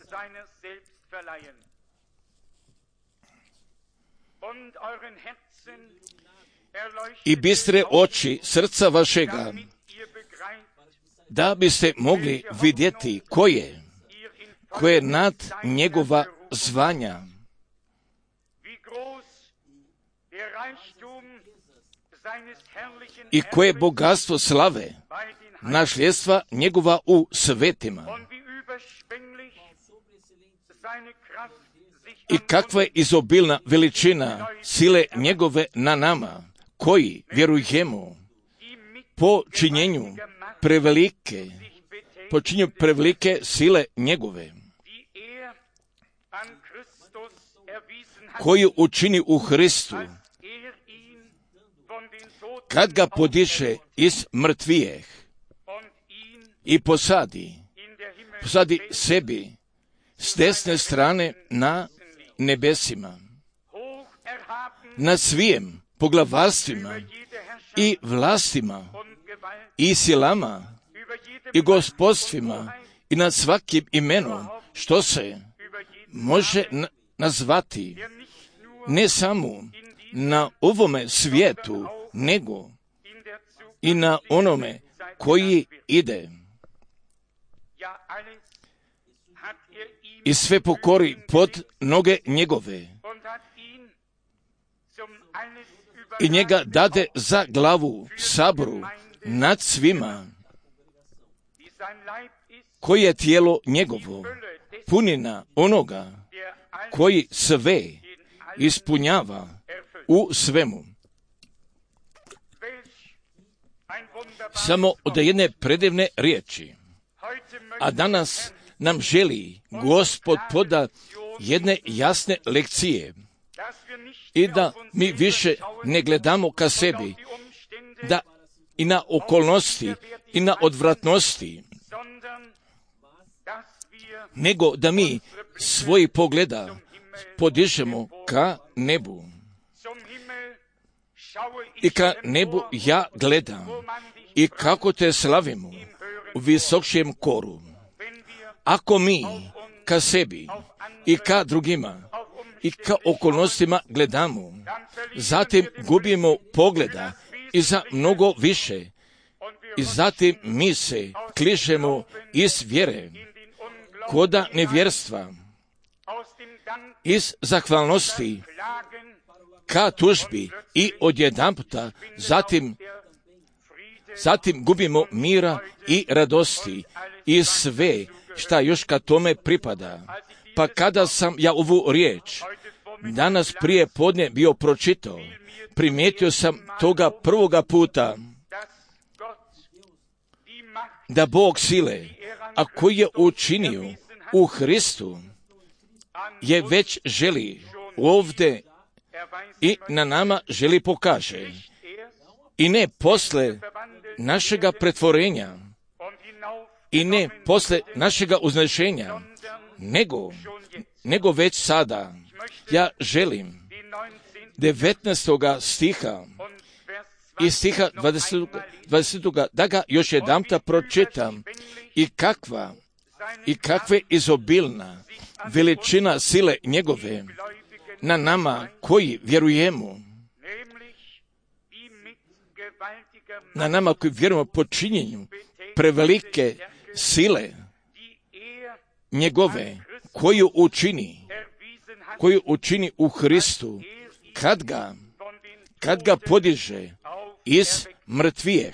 I bistre oči srca vašega, da biste mogli vidjeti ko je, ko je nad njegova zvanja, i koje je bogatstvo slave, nasljedstva njegova u svetima, i kakva je izobilna veličina sile njegove na nama, koji vjerujemo po činjenju prevelike, po činjenju prevelike sile njegove, koju učini u Hristu, kad ga podiše iz mrtvijeh i posadi, posadi sebi s desne strane na nebesima, nad svijem poglavarstvima i vlastima i silama i gospodstvima i nad svakim imenom što se može nazvati, ne samo na ovome svijetu, nego i na onome koji ide. I sve pokori pod noge njegove i njega dade za glavu saboru nad svima, koji je tijelo njegovo, punina onoga koji sve ispunjava u svemu. Samo od jedne predivne riječi. A danas nam želi Gospod poda jedne jasne lekcije i da mi više ne gledamo ka sebi, da i na okolnosti i na odvratnosti, nego da mi svoji pogleda podižemo ka nebu. I ka nebu ja gledam i kako te slavimo u visočijem koru. Ako mi ka sebi i ka drugima i ka okolnostima gledamo. Zatim gubimo pogleda i za mnogo više. I zatim mi se kližemo iz vjere, koda nevjerstva, iz zahvalnosti ka tužbi i odjedanputa zatim, zatim gubimo mira i radosti i sve šta još ka tome pripada. Pa kada sam ja ovu riječ danas prije podne bio pročitao, primijetio sam toga prvoga puta da Bog sile, a koji je učinio u Hristu, je već želi ovdje i na nama želi pokaže. I ne posle našega pretvorenja, i ne posle našega uznešenja, nego, nego već sada. Ja želim devetnaestoga stiha i stiha dvadesetog, dvadesetog da ga još jedamta pročitam. I kakva, i kakve izobilna veličina sile njegove na nama koji vjerujemo, na nama koji vjerujemo po činjenju prevelike sile njegove koju učini, koju učini u Hristu, kad ga, kad ga podiže iz mrtvijeh.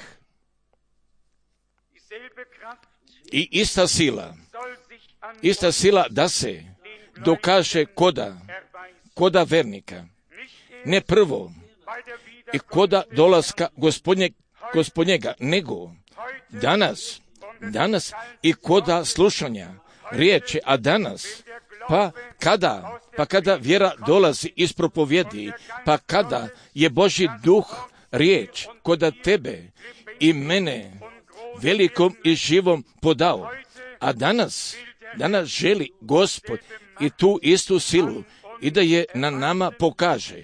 I ista sila, ista sila da se dokaže koda, koda vernika. Ne prvo i koda dolaska gospodnje, gospodnjega, nego danas, danas i koda slušanja riječi, a danas, pa kada, pa kada vjera dolazi iz propovjedi, pa kada je Božji duh riječ koda tebe i mene velikom i živom podao, a danas, danas želi Gospod i tu istu silu i da je na nama pokaže.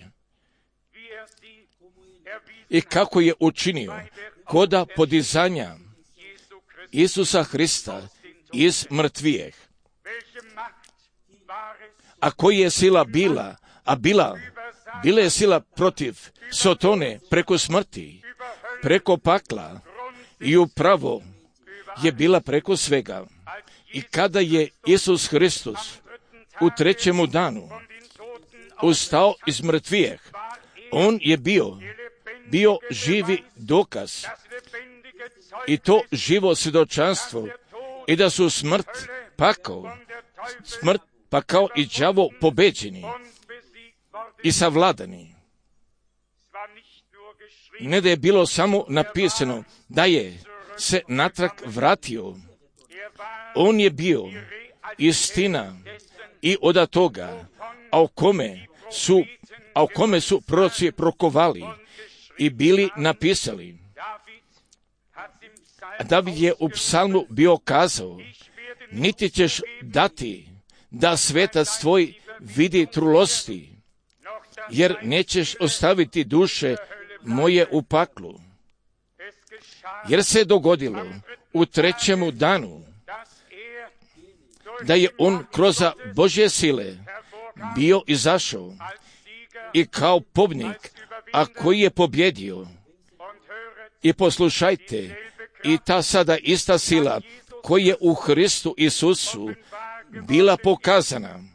I kako je učinio koda podizanja Isusa Hrista iz mrtvijeh. A koji je sila bila, a bila, bila je sila protiv Sotone preko smrti, preko pakla i upravo je bila preko svega. I kada je Isus Hristos u trećemu danu ustao iz mrtvijeh, on je bio, bio živi dokaz i to živo svjedočanstvo i da su smrt, pakao, smrt, pakao i đavo pobeđeni i savladani. Ne da je bilo samo napisano da je se natrag vratio. On je bio istina i oda toga, a o kome su, a o kome su proroci prokovali i bili napisali. David je u psalmu bio kazao, niti ćeš dati da svetac tvoj vidi trulosti, jer nećeš ostaviti duše moje u paklu. Jer se dogodilo u trećemu danu da je on kroz Božje sile bio izašao i kao pobjednik, a koji je pobjedio. I poslušajte, i ta sada ista sila koja je u Hristu Isusu bila pokazana,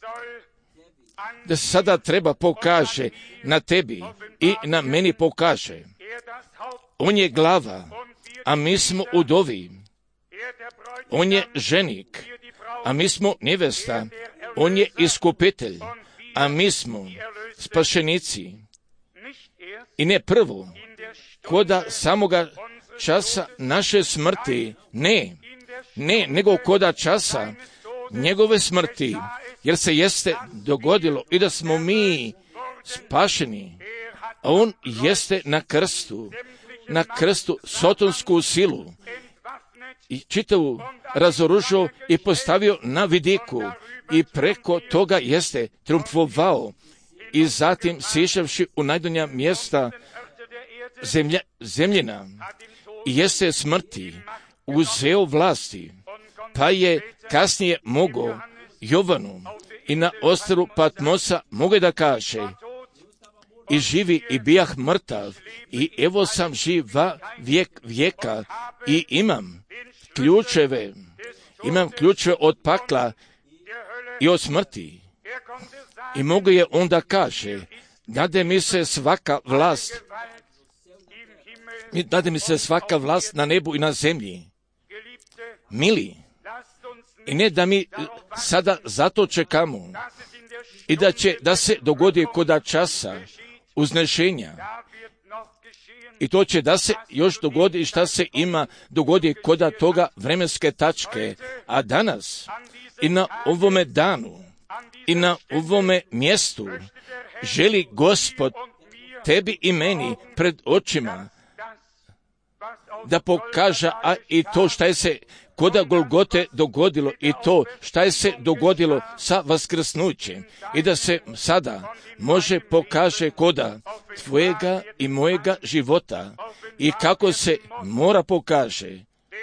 da sada treba pokaže na tebi i na meni pokaže. On je glava, a mi smo udovi. On je ženik, a mi smo nevesta. On je iskupitelj, a mi smo spašenici. I ne prvo, koda samoga časa naše smrti, ne, ne, nego koda časa njegove smrti, jer se jeste dogodilo i da smo mi spašeni, a on jeste na krstu, na krstu sotonsku silu i čitavu razoružio i postavio na vidiku i preko toga jeste triumfovao i zatim sišavši u najdonja mjesta zemlja, zemljina i jeste smrti uzeo vlasti, pa je kasnije mogao Jovanu i na ostrvu Patmosa mogu da kaže, i živi i bijah mrtav, i evo sam živa vijek vijeka, i imam ključeve, imam ključeve od pakla i od smrti. I mogu je onda kaže, dade mi se svaka vlast, dade mi se svaka vlast na nebu i na zemlji. Mili, i ne da mi sada zato čekamo i da će da se dogodi koda časa uznešenja. I to će da se još dogodi i šta se ima dogodi koda toga vremenske tačke. A danas i na ovome danu i na ovome mjestu želi Gospod tebi i meni pred očima da pokaže, a i to šta je se koda Golgote dogodilo i to šta je se dogodilo sa vaskrsnućem i da se sada može pokaže koda tvojega i mojega života i kako se mora pokaže.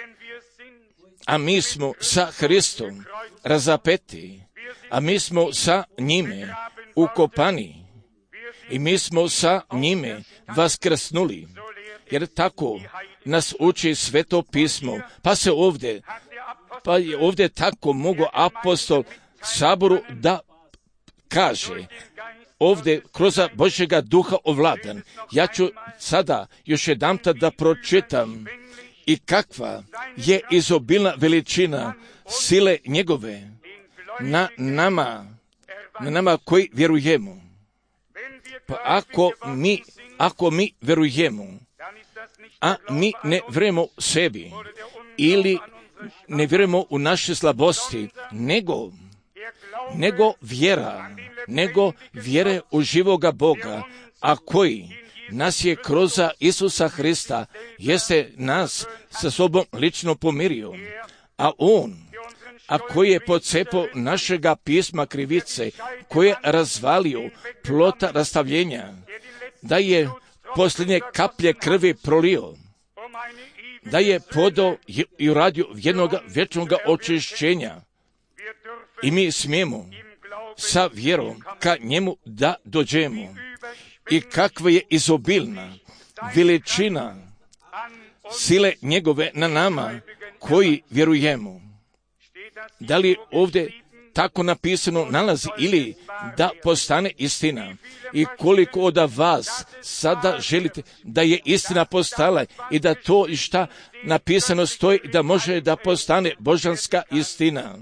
A mi smo sa Hristom razapeti, a mi smo sa njime ukopani i mi smo sa njime vaskrsnuli. Jer tako nas uči Sveto pismo, pa se ovdje, pa je ovdje tako mogu apostol saboru da kaže, ovdje kroz Božjega duha ovladan. Ja ću sada još jedanput da pročitam i kakva je izobilna veličina sile njegove na nama, na nama koji vjerujemo. Pa ako mi, ako mi vjerujemo, a mi ne vjerujemo sebi ili ne vjerujemo u naše slabosti, nego, nego vjera, nego vjere u živoga Boga, a koji nas je kroz Isusa Hrista, jeste nas sa sobom lično pomirio, a On, a koji je pocepao našega pisma krivice, koji je razvalio plota rastavljenja, da je posljednje kaplje krvi prolio, da je podao i uradio jednog vječnog očišćenja. I mi smijemo sa vjerom ka njemu da dođemo. I kakva je izobilna veličina sile njegove na nama koji vjerujemo. Da li ovdje tako napisano nalazi ili da postane istina? I koliko od vas sada želite da je istina postala i da to i šta napisano stoji da može da postane božanska istina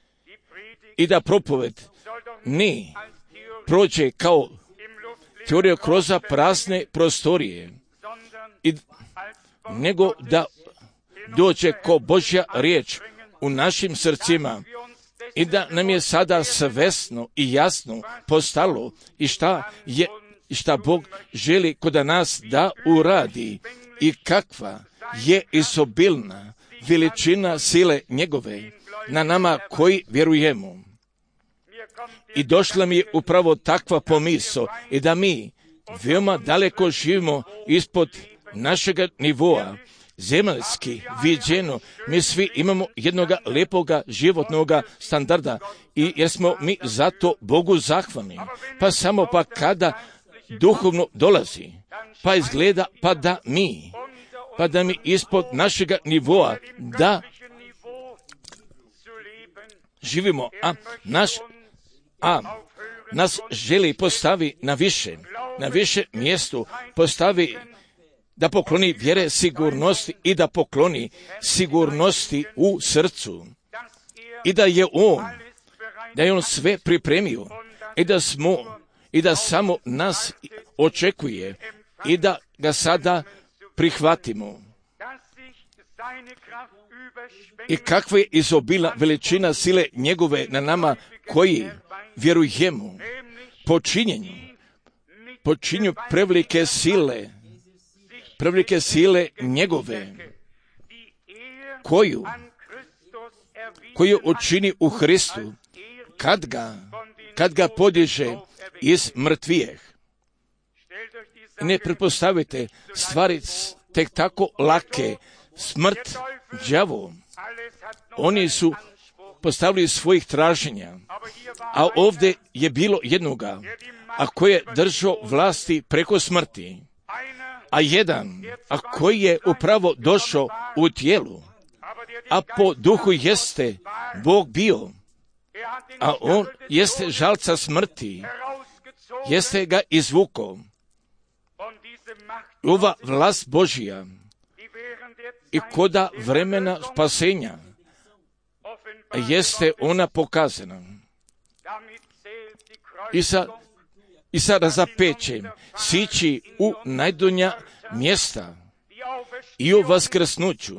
i da propoved ne prođe kao teorija kroz prazne prostorije, i, nego da dođe ko Božja riječ u našim srcima i da nam je sada svesno i jasno postalo i šta je i šta Bog želi kod nas da uradi i kakva je izobilna veličina sile njegove na nama koji vjerujemo. I došla mi je upravo takva pomisao i da mi veoma daleko živimo ispod našega nivoa, zemaljski viđeno, mi svi imamo jednoga lepoga životnoga standarda i jer smo mi zato Bogu zahvalni. Pa samo pa kada duhovno dolazi, pa izgleda pa da mi, pa da mi ispod našega nivoa da živimo, a naš a nas želi postavi na više, na više mjestu, postavi da pokloni vjere sigurnosti i da pokloni sigurnosti u srcu. I da je On, da je On sve pripremio i da smo, i da samo nas očekuje i da ga sada prihvatimo. I kakva je izobila veličina sile njegove na nama koji vjerujemo, počinjenju, počinju prevelike sile, prevelike sile njegove, koju, koju učini u Hristu, kad ga, kad ga podiže iz mrtvijeh. Ne pretpostavite stvari tek tako lake, smrt, đavo, oni su postavili svojih traženja, a ovdje je bilo jednoga, a koji je držao vlasti preko smrti, a jedan, a koji je upravo došao u tijelu, a po duhu jeste Bog bio, a on jeste žalca smrti, jeste ga izvukao. Ova vlast Božija i koda vremena spasenja jeste ona pokazana. I sa, i sa razapećem sići u najdonja mjesta i o vaskrsnuću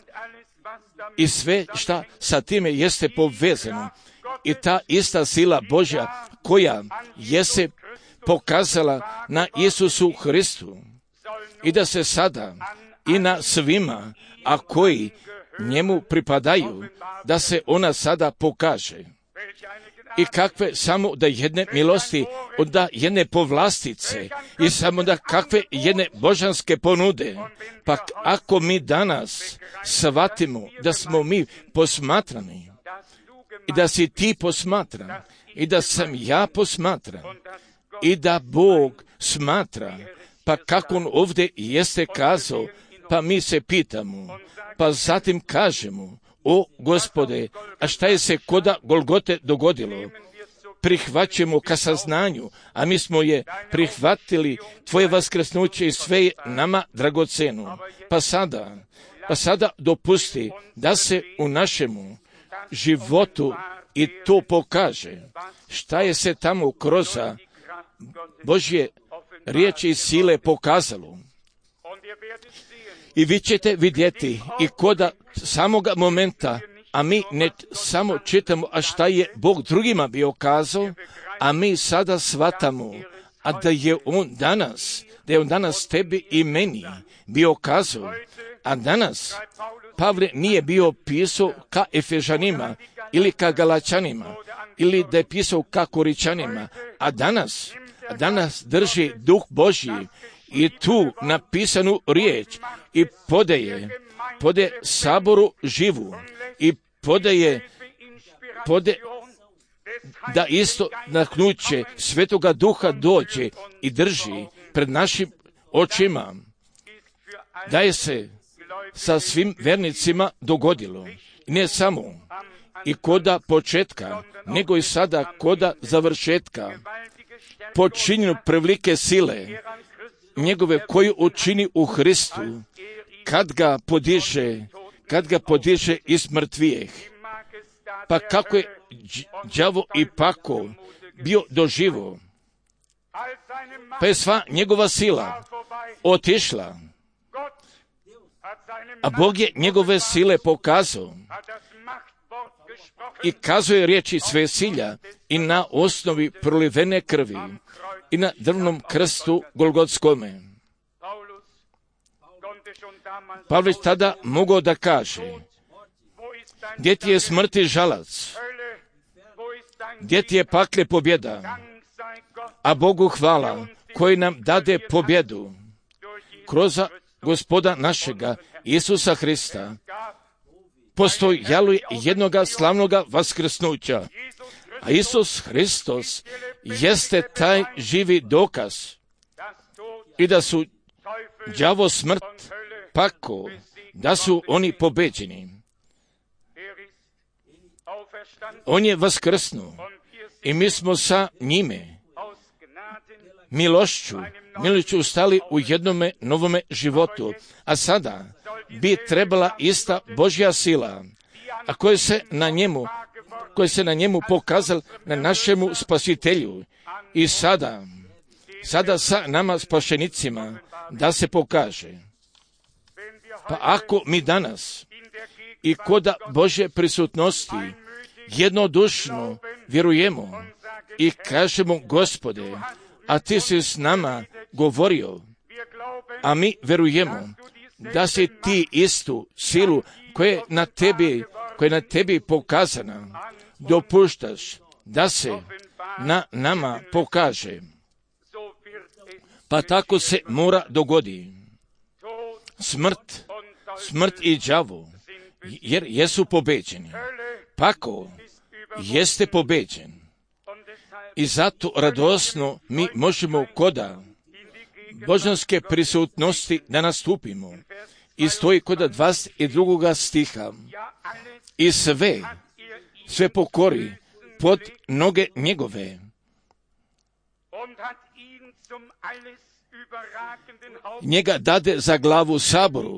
i sve šta sa time jeste povezano. I ta ista sila Božja koja je se pokazala na Isusu Hristu i da se sada i na svima, a koji njemu pripadaju, da se ona sada pokaže. I kakve samo da jedne milosti, da jedne povlastice i samo da kakve jedne božanske ponude. Pa ako mi danas shvatimo da smo mi posmatrani i da si ti posmatran i da sam ja posmatran i da Bog smatra, pa kako on ovdje jeste kazao, pa mi se pitamo, pa zatim kažemo, o Gospode, a šta je se koda Golgote dogodilo? Prihvaćamo ka saznanju, a mi smo je prihvatili, tvoje vaskrsnuće i sve je nama dragoceno. Pa sada, pa sada dopusti da se u našemu životu i to pokaže, šta je se tamo kroz Božje riječi i sile pokazalo. I vi ćete vidjeti i koda samoga momenta, a mi ne samo čitamo, a šta je Bog drugima bio kazao, a mi sada shvatamo, a da je On danas, da je On danas tebi i meni bio kazao, a danas Pavle nije bio pisao ka Efežanima ili ka Galačanima, ili da je pisao ka Koričanima, a danas, a danas drži Duh Božji i tu napisanu riječ i podaje, podaje saboru živu i podaje, podaje da isto naknuće Svetoga Duha dođe i drži pred našim očima, da je se sa svim vernicima dogodilo. I ne samo i koda početka, nego i sada koda završetka, počinjenu prevelike sile njegove koju učini u Hristu, kad ga podiže, kad ga podiže iz mrtvijeh. Pa kako je đavo i pako bio doživo, pa je sva njegova sila otišla, a Bog je njegove sile pokazao i kazuje riječi sve silja i na osnovi prolivene krvi i na drvnom krstu Golgotskome. Pavle tada mogao da kaže, gdje ti je smrti žalac, gdje ti je pakle pobjeda, a Bogu hvala koji nam dade pobjedu kroz Gospoda našega Isusa Hrista. Postojalo je jednoga slavnoga vaskrsnuća, a Isus Hristos jeste taj živi dokaz i da su đavo, smrt, pako, da su oni pobeđeni. On je vaskrsnuo i mi smo sa njime milošću, milošću stali u jednome novome životu, a sada bi trebala ista Božja sila, a koja se na njemu, koja se na njemu pokazala na našemu spasitelju i sada, sada sa nama spašenicima da se pokaže. Pa ako mi danas i koda Božje prisutnosti jednodušno vjerujemo i kažemo, Gospode, a ti si s nama govorio, a mi vjerujemo da si ti istu silu koja je na tebi, koja je na tebi pokazana, dopuštaš da se na nama pokaže. Pa tako se mora dogodi. Smrt, smrt i đavo, jer jesu pobeđeni. pakao jeste pobeđen. I zato radosno mi možemo koda božanske prisutnosti da nastupimo. I stoji koda dvadeset drugog stiha. I sve, sve pokori pod noge njegove. Njega dade za glavu saboru.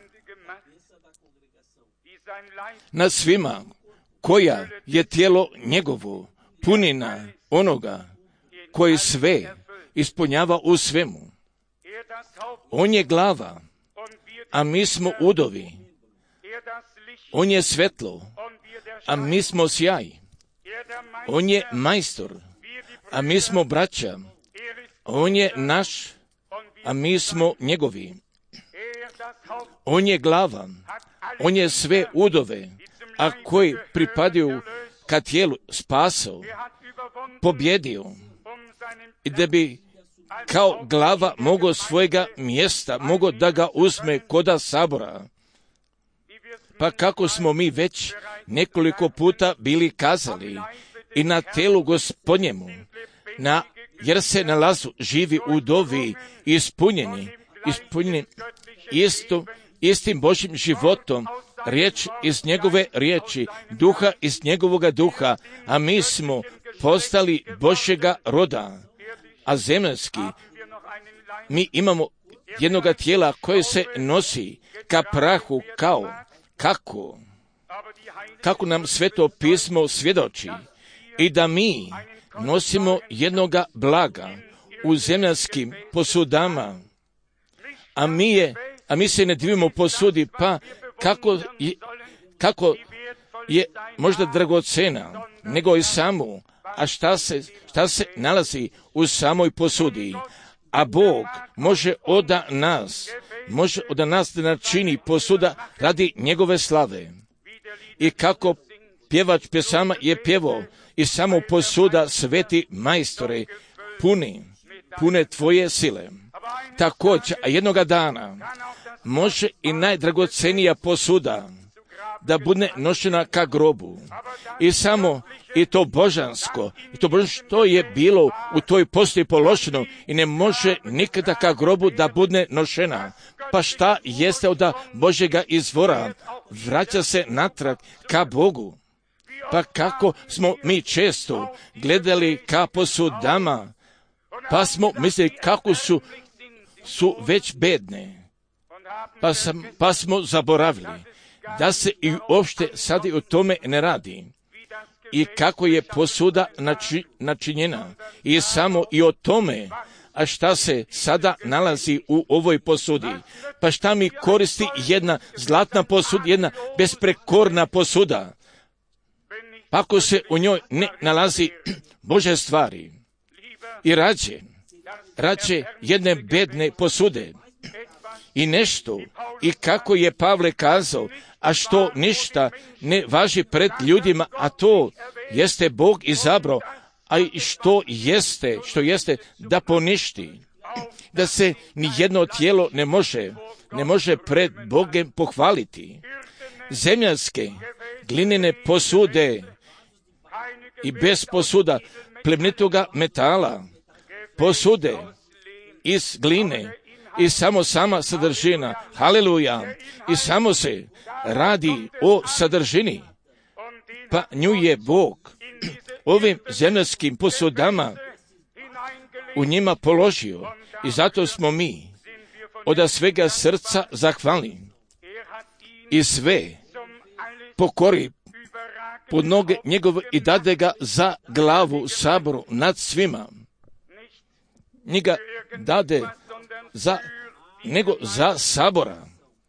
Nad svima koja je tijelo njegovo, punina onoga koji sve ispunjava u svemu. On je glava, a mi smo udovi. On je svetlo, a mi smo sjaj. On je majstor, a mi smo braća. On je naš, a mi smo njegovi. On je glava, on je sve udove, a koji pripadaju ka tijelu spasao, pobjedio, i da bi kao glava mogao svojega mjesta, mogao da ga uzme koda sabora. Pa kako smo mi već nekoliko puta bili kazali i na telu Gospodnjemu, na, jer se nalazu živi udovi ispunjeni, ispunjeni isto, istim Božjim životom, riječ iz njegove riječi, duha iz njegovoga duha, a mi smo postali Božjega roda, a zemaljski mi imamo jednoga tijela koje se nosi ka prahu, kao, kako, kako nam Sveto pismo svjedoči, i da mi nosimo jednoga blaga u zemaljskim posudama, a mi, je, a mi se ne divimo posudi, pa kako je, kako je možda dragocena, nego i samu, a šta se, šta se nalazi u samoj posudi. A Bog može od nas, može od nas da načini posuda radi njegove slave. I kako pjevač pjesama je pjevao, i samo posuda sveti majstore, puni, pune tvoje sile. Također, a jednoga dana može i najdragocenija posuda da bude nošena ka grobu. I samo i to božansko, i to božansko što je bilo u toj postoji položeno i ne može nikada ka grobu da bude nošena. Pa šta jeste od Božjega izvora? Vraća se natrag ka Bogu. Pa kako smo mi često gledali ka posudama, pa smo mislili kako su, su već bedne. Pa, sam, pa smo zaboravili da se i uopšte sad i o tome ne radi. I kako je posuda nači, načinjena. I samo i o tome, a šta se sada nalazi u ovoj posudi. Pa šta mi koristi jedna zlatna posuda, jedna besprekorna posuda, pa ako se u njoj ne nalazi Bože stvari. I rađe, rađe jedne bedne posude. I nešto, i kako je Pavle kazao, a što ništa ne važi pred ljudima, a to jeste Bog izabrao, a i što jeste, što jeste da poništi, da se ni jedno tijelo ne može, ne može pred Bogem pohvaliti. Zemljanske, glinene posude i bez posuda plemenitoga metala, posude iz gline i samo sama sadržina, haleluja, i samo se radi o sadržini, pa nju je Bog ovim zemljanskim posudama u njima položio, i zato smo mi od svega srca zahvalni i sve pokori pod noge njegove i dade ga za glavu saboru nad svima. Njega dade za, nego za sabora.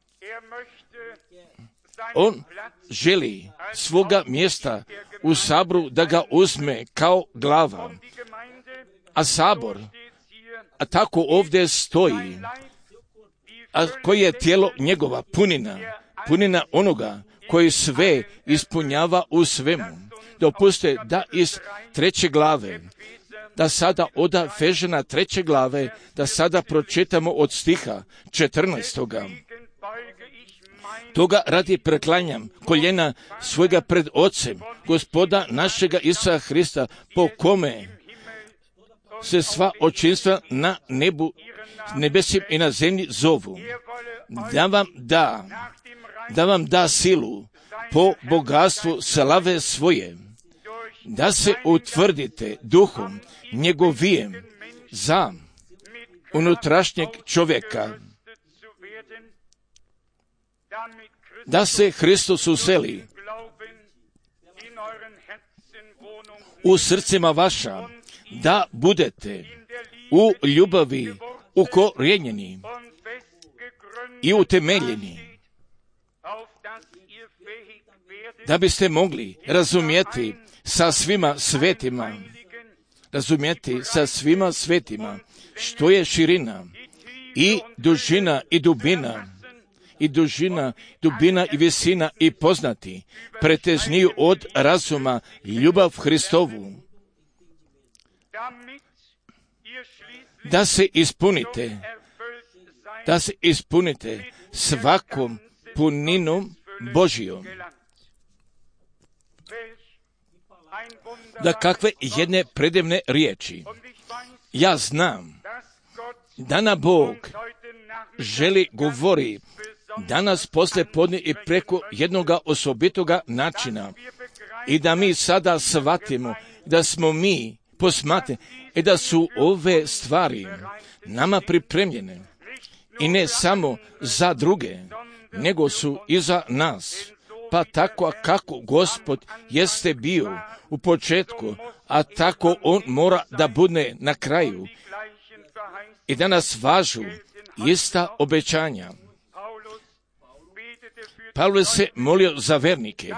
On želi svoga mjesta u saboru da ga uzme kao glava. A sabor, a tako ovdje stoji, a koji je tijelo njegova, punina, punina onoga koji sve ispunjava u svemu. Dopuste da iz treće glave, da sada od Efežana treće glave, da sada pročitamo od stiha četrnaestoga. Toga radi preklanjam koljena svojega pred Ocem, Gospoda našega Isusa Hrista, po kome se sva očinstva na nebu, nebesim i na zemlji zovu, da vam da, da vam da silu po bogatstvu slave svoje, da se utvrdite duhom njegovijem za unutrašnjeg čovjeka, da se Hristos useli u srcima vaša, da budete u ljubavi ukorijenjeni i utemeljeni, da biste mogli razumjeti sa svima svetima, razumjeti sa svima svetima što je širina i dužina i dubina, i dužina, dubina i visina i poznati, pretežniju od razuma, ljubav Hristovu, da se ispunite, da se ispunite svakom puninom Božijom. Da kakve jedne predivne riječi. Ja znam da na Bog želi govori danas poslije podne i preko jednoga osobitoga načina i da mi sada shvatimo da smo mi posmate i da su ove stvari nama pripremljene i ne samo za druge, nego su i za nas. Pa tako kako Gospod jeste bio u početku, a tako On mora da bude na kraju i da nas važu ista obećanja. Pavle se molio za vernike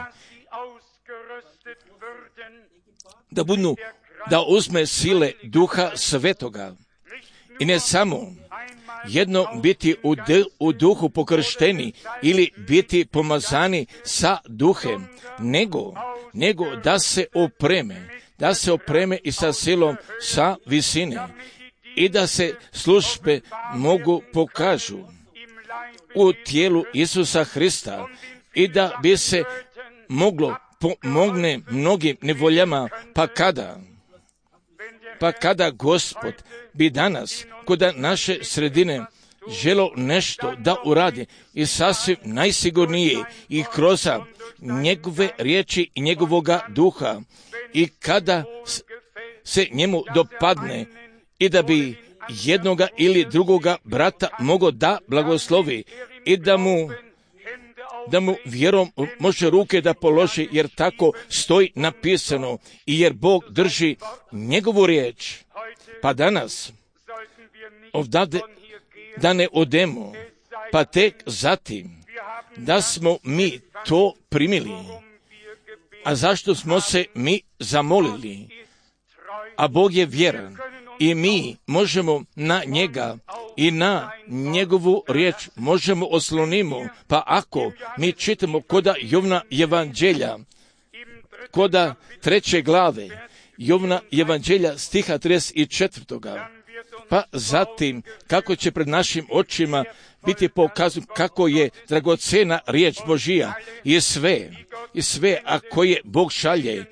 da budu, da uzme sile Duha Svetoga i ne samo jedno biti u, de, u duhu pokršteni ili biti pomazani sa duhem, nego, nego da se opreme, da se opreme i sa silom sa visine i da se službe mogu pokažu u tijelu Isusa Hrista i da bi se moglo pomogne mnogim nevoljama, pa kada, pa kada Gospod bi danas kod naše sredine želo nešto da uradi i sasvim najsigurnije i kroz njegove riječi i njegovoga duha i kada se njemu dopadne i da bi jednoga ili drugoga brata mogo da blagoslovi i da mu da mu vjerom može ruke da položi, jer tako stoji napisano i jer Bog drži njegovu riječ. Pa danas ovdje da ne odemo, pa tek zatim da smo mi to primili. A zašto smo se mi zamolili? A Bog je vjeran i mi možemo na njega i na njegovu riječ možemo oslonimo. Pa ako mi čitamo koda Jovna evanđelja, koda treće glave Jovna evanđelja stiha trideset četvrtoga, pa zatim kako će pred našim očima biti pokazano kako je dragocena riječ Božija i sve, i sve a koje Bog šalje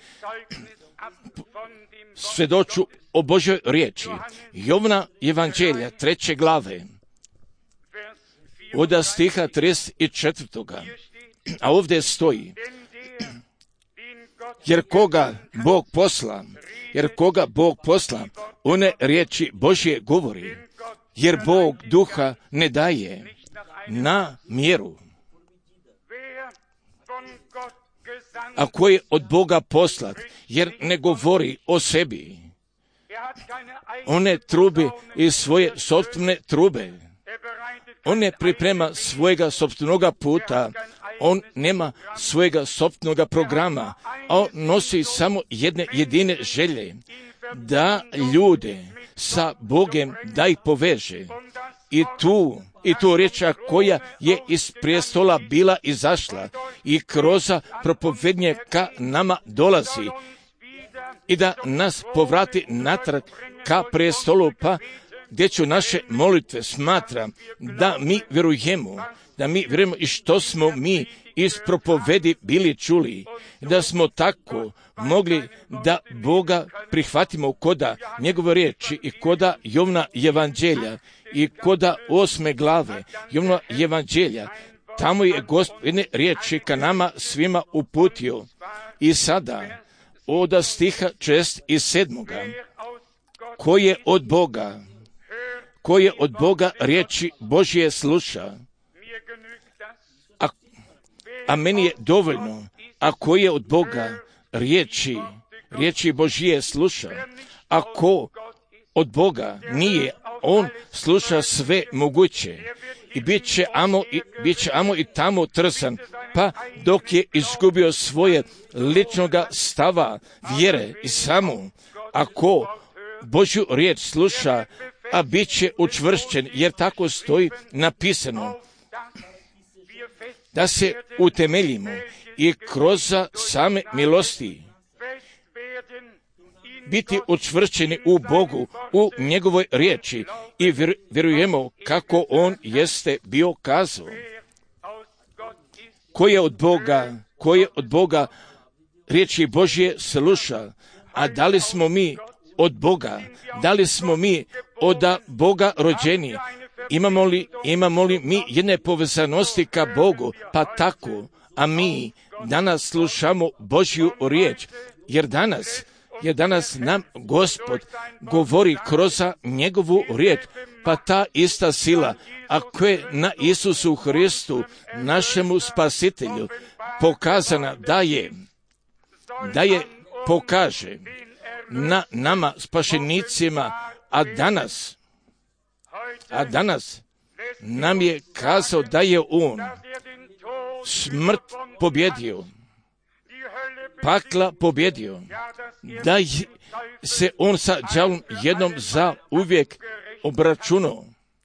svjedoču o Božoj riječi. Jovna evanđelja treće glave od stiha trideset četvrtoga, a ovdje stoji: jer koga Bog posla, jer koga Bog posla, one riječi Božje govori, jer Bog duha ne daje na mjeru. A ko je od Boga poslat, jer ne govori o sebi. On ne trubi iz svoje sopstvene trube. On ne priprema svojega sopstvenoga puta. On nema svojega sopstvenoga programa. A on nosi samo jedne jedine želje. Da ljude sa Bogem da ih poveže. I tu, i tu riječ koja je iz prijestola bila izašla i kroz propovednje ka nama dolazi i da nas povrati natrag ka prijestolu, pa gdje ću naše molitve smatra da mi vjerujemo da mi vjerujemo i što smo mi iz propovedi bili čuli, da smo tako mogli da Boga prihvatimo koda njegove riječi i koda Jovna evanđelja i koda osme glave Jovna evanđelja. Tamo je Gospod jedne riječi ka nama svima uputio. I sada, od stiha šest i sedmoga, ko je od Boga, ko je od Boga riječi Božje sluša, a, a meni je dovoljno, a ko je od Boga riječi, riječi Božje sluša, a ko od Boga nije, on sluša sve moguće i bit će amo i, bit će amo i tamo trsan, pa dok je izgubio svoje ličnoga stava, vjere i samu. Ako Božju riječ sluša, a bit će učvršćen, jer tako stoji napisano, da se utemeljimo i kroz same milosti biti učvršćeni u Bogu, u njegovoj riječi i vjerujemo kako on jeste bio kazao. Ko je od Boga, ko je od Boga riječi Božje sluša, a da li smo mi od Boga, da li smo mi od Boga rođeni, imamo li, imamo li mi jedne povezanosti ka Bogu, pa tako, a mi danas slušamo Božju riječ, jer danas, jer danas nam Gospod govori kroz njegovu riječ, pa ta ista sila, ako je na Isusu Hristu, našemu spasitelju, pokazana da je, da je pokaže na nama spašenicima, a danas, a danas nam je kazao da je on smrt pobjedio, pakla pobjedio, da se on sa đavolom jednom za uvijek obračunao.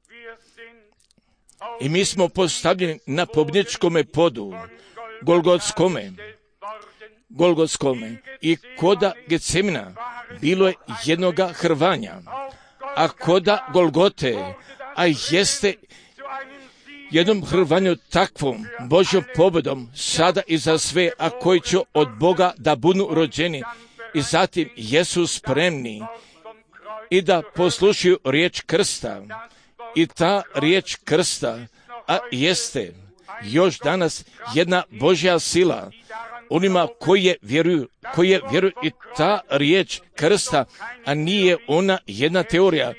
I mi smo postavljeni na pobjedničkome podu, Golgotskome, Golgotskome. I koda Getsemina bilo je jednoga hrvanja, a koda Golgote, a jeste jednom hrvanju takvom Božjom pobjedom sada i za sve, a koji će od Boga da budu rođeni i zatim jesu spremni i da poslušaju riječ krsta. I ta riječ krsta, a jeste još danas jedna Božja sila onima koji vjeruju, koji vjeruju i ta riječ krsta, a nije ona jedna teorija,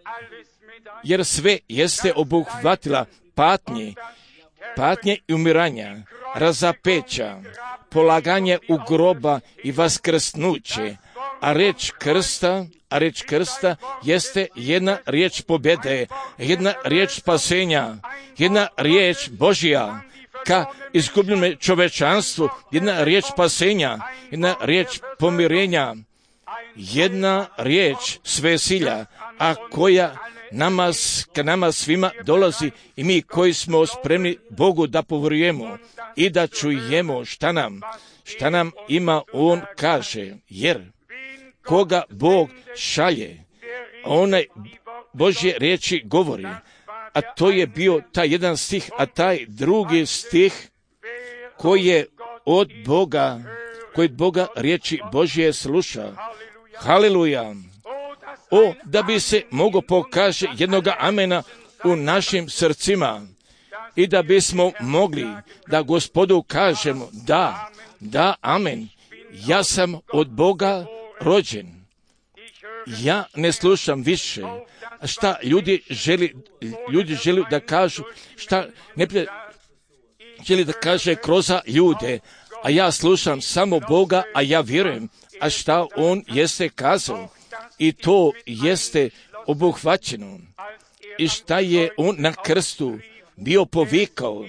jer sve jeste obuhvatila patnje, patnje i umiranja, razapeća, polaganje u groba i vaskrsnuće, a riječ krsta, a riječ krsta jeste jedna riječ pobjede, jedna riječ spasenja, jedna riječ Božja ka izgubljenome čovečanstvu, jedna riječ spasenja, jedna riječ pomirenja, jedna riječ svesilja, a koja nama, ka nama svima dolazi i mi koji smo spremni Bogu da povjerujemo i da čujemo šta nam, šta nam ima on kaže, jer koga Bog šalje, onaj Božje riječi govori, a to je bio taj jedan stih, a taj drugi stih koji je od Boga, koji od Boga riječi Božje sluša. Haleluja! O, da bi se mogo pokaže jednoga amena u našim srcima i da bismo mogli da Gospodu kažemo da, da, amen, ja sam od Boga rođen. Ja ne slušam više šta ljudi želi, ljudi želi da kažu, šta ne želi da kaže kroz ljude, a ja slušam samo Boga, a ja vjerujem, a šta On jeste kazao. I to jeste obuhvaćeno. I šta je on na krstu bio povikao,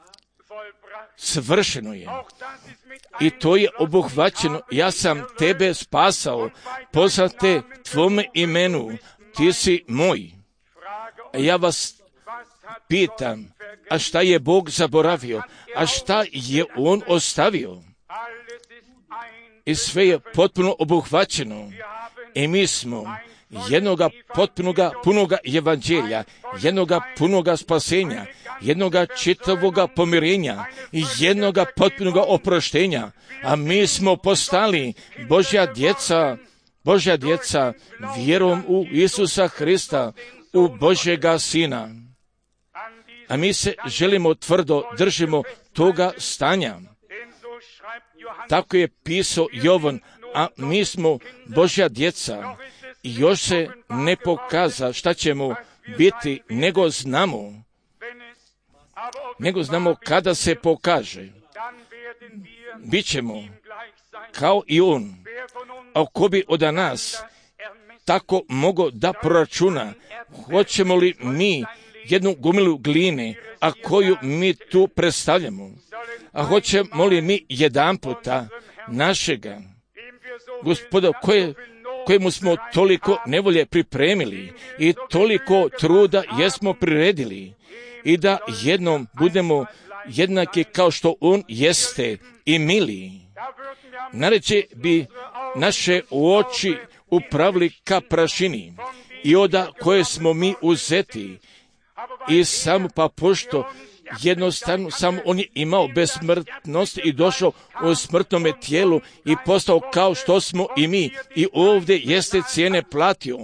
svršeno je. I to je obuhvaćeno. Ja sam tebe spasao, poznat te tvome imenu, ti si moj. A ja vas pitam, a šta je Bog zaboravio? A šta je on ostavio? I sve je potpuno obuhvaćeno. I mi smo jednoga potpunoga, punoga evanđelja, jednoga punoga spasenja, jednoga čitavoga pomirenja i jednoga potpunoga oproštenja. A mi smo postali Božja djeca, Božja djeca vjerom u Isusa Hrista, u Božjega Sina. A mi se želimo tvrdo držimo toga stanja. Tako je pisao Jovan, a mi smo Božja djeca i još se ne pokaza šta ćemo biti, nego znamo, nego znamo kada se pokaže. Bićemo kao i on. A ko bi od nas tako mogo da proračuna, hoćemo li mi jednu gomilu gline, a koju mi tu predstavljamo, a hoćemo li mi jedan puta našega Gospoda koje, kojemu smo toliko nevolje pripremili i toliko truda jesmo priredili i da jednom budemo jednaki kao što on jeste i mili. Nareće bi naše oči upravili ka prašini i oda koje smo mi uzeti i samo pa pošto jednostavno samo on je imao besmrtnost i došao u smrtnome tijelu i postao kao što smo i mi i ovdje jeste cijene platio.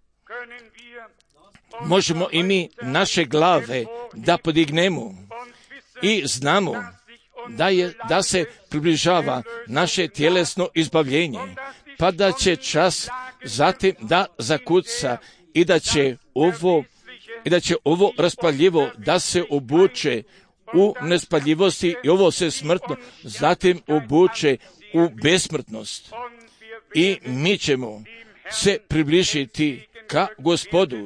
Možemo i mi naše glave da podignemo i znamo da, je, da se približava naše tjelesno izbavljenje, pa da će čas zatim da zakuca i da će ovo i da će ovo raspaljivo da se obuče u nespaljivosti i ovo se smrtno zatim obuče u besmrtnost. I mi ćemo se približiti ka Gospodu.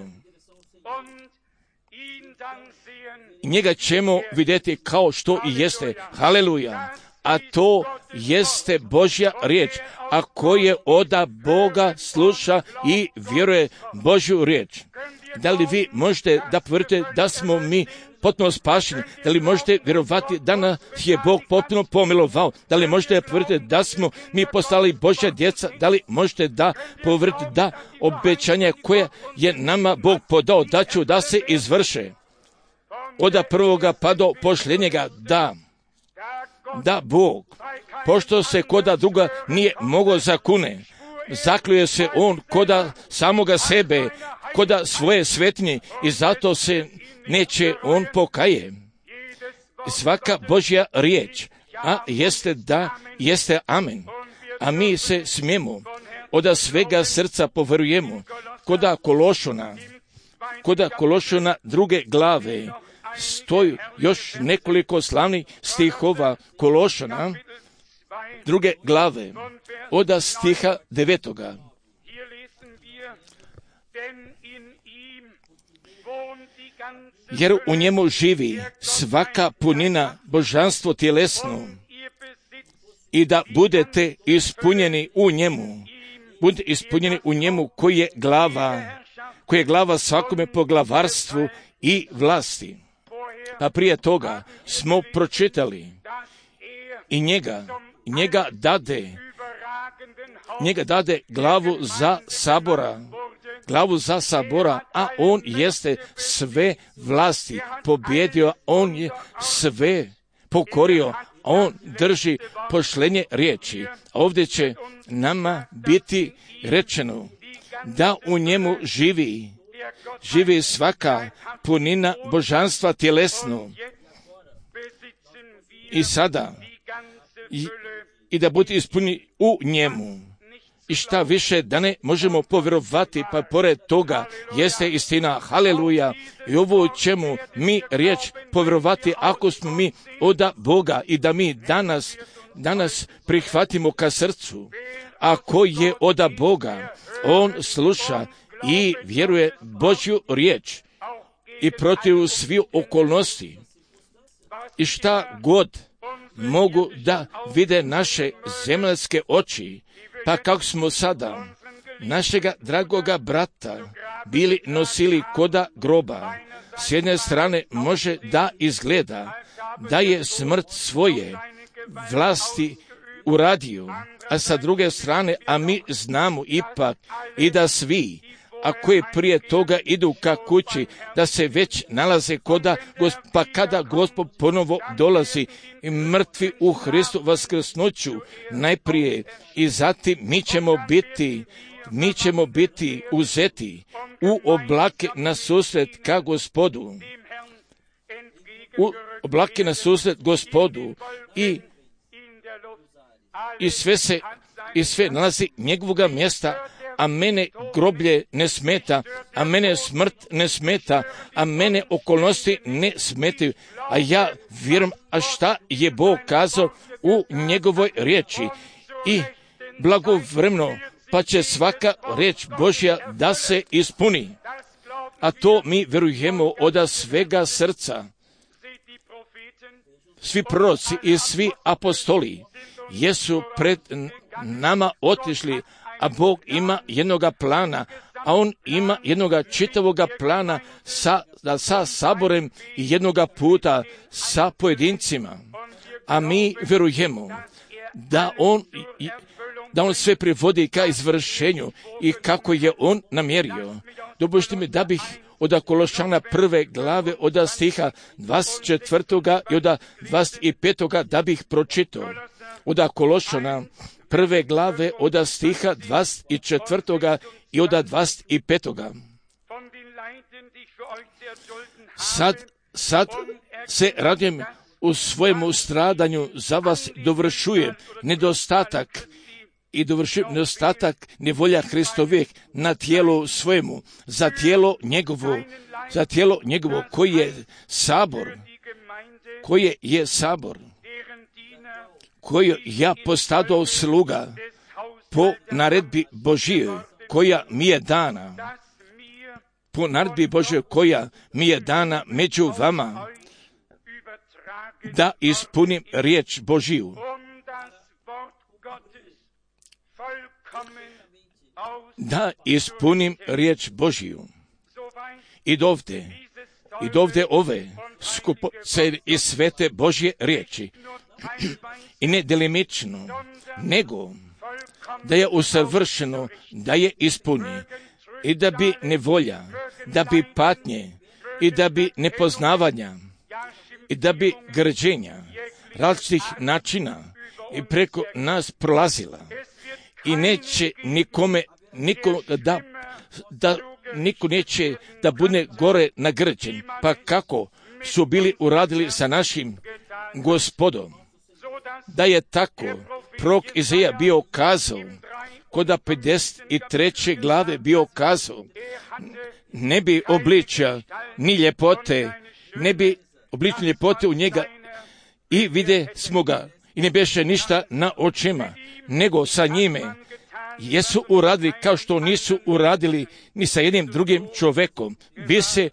Njega ćemo vidjeti kao što i jeste. Haleluja! A to jeste Božja riječ, a koje oda Boga sluša i vjeruje Božju riječ. Da li vi možete da potvrdite da smo mi potpuno spašeni? Da li možete vjerovati da nas je Bog potpuno pomilovao? Da li možete potvrditi da smo mi postali Božja djeca? Da li možete da potvrdite da obećanje koje je nama Bog podao da će da se izvrše? Od prvoga pa do posljednjega, da, da Bog, pošto se koda druga nije mogao zakune, zakljuje se on koda samoga sebe, koda svoje svetinje i zato se neće on pokaje. Svaka Božja riječ, a jeste da, jeste amen. A mi se smijemo od svega srca povjerujemo koda Kološona, koda Kološona druge glave, stoji još nekoliko slavnih stihova Kološana, druge glave, od stiha devetoga. Jer u njemu živi svaka punina božanstvo tjelesno i da budete ispunjeni u njemu, budete ispunjeni u njemu koji je glava, koji je glava svakome poglavarstvu i vlasti. A prije toga smo pročitali i njega, njega dade, njega dade glavu za sabora, glavu za sabora, a on jeste sve vlasti pobjedio, on je sve pokorio, on drži pošlenje riječi. A ovdje će nama biti rečeno da u njemu živi, živi svaka punina božanstva tjelesno. I sada, i, i da bude ispuni u njemu. I šta više da ne možemo povjerovati, pa pored toga jeste istina, haleluja, i ovo čemu mi riječ povjerovati ako smo mi od Boga i da mi danas, danas prihvatimo ka srcu. Ako je od Boga, on sluša i vjeruje Božju riječ i protiv svih okolnosti. I šta god mogu da vide naše zemaljske oči, pa kako smo sada našega dragoga brata bili nosili koda groba, s jedne strane može da izgleda da je smrt svoje vlasti uradio, a sa druge strane, a mi znamo ipak i da svi a koje prije toga idu ka kući, da se već nalaze koda, pa kada Gospod ponovo dolazi i mrtvi u Hristu vaskrsnuću najprije i zatim mi ćemo biti, mi ćemo biti uzeti u oblake na susret ka Gospodu. U oblake na susret Gospodu i, i sve se i sve nalazi njegovoga mjesta, a mene groblje ne smeta, a mene smrt ne smeta, a mene okolnosti ne smetaju, a ja vjerujem, a šta je Bog kazao u njegovoj riječi i blagovremeno, pa će svaka riječ Božja da se ispuni, a to mi vjerujemo od svega srca. Svi proroci i svi apostoli jesu pred nama otišli, a Bog ima jednoga plana, a On ima jednoga čitavoga plana sa, sa saborem i jednoga puta sa pojedincima. A mi vjerujemo da On, da on sve privodi ka izvršenju i kako je On namjerio. Dopustite mi da bih od Kološana prve glave od stiha dvadeset četvrtoga i od dvadeset petoga da bih pročitao. Od Kološana prve glave od stiha dvadeset četvrtoga i od dvadeset petoga. Sad, sad se radujem u svojemu stradanju za vas dovršuje nedostatak i dovršuje nedostatak nevolja Hristovih na tijelu svojemu, za tijelo njegovo, za tijelo njegovo koji je sabor, koji je sabor, koji ja postadao sluga po naredbi Božijoj, koja mi je dana, po naredbi Božijoj koja mi je dana među vama, da ispunim riječ Božiju. Da ispunim riječ Božiju. I dovde, i dovde ove skupoce i svete Božje riječi, i ne delimično, nego da je usavršeno, da je ispuni, i da bi nevolja, da bi patnje, i da bi nepoznavanja, i da bi grđenja različitih načina i preko nas prolazila. I neće nikome, niko da, da, niko neće da bude gore nagrđen. Pa kako su bili uradili sa našim Gospodom? Da je tako prorok Izaija bio kazao, kod pedeset treće glave bio kazao, ne bi obličja ni ljepote, ne bi oblični ljepote u njega i vide smo ga i ne beše ništa na očima, nego sa njime jesu uradili kao što nisu uradili ni sa jednim drugim čovekom. Bi se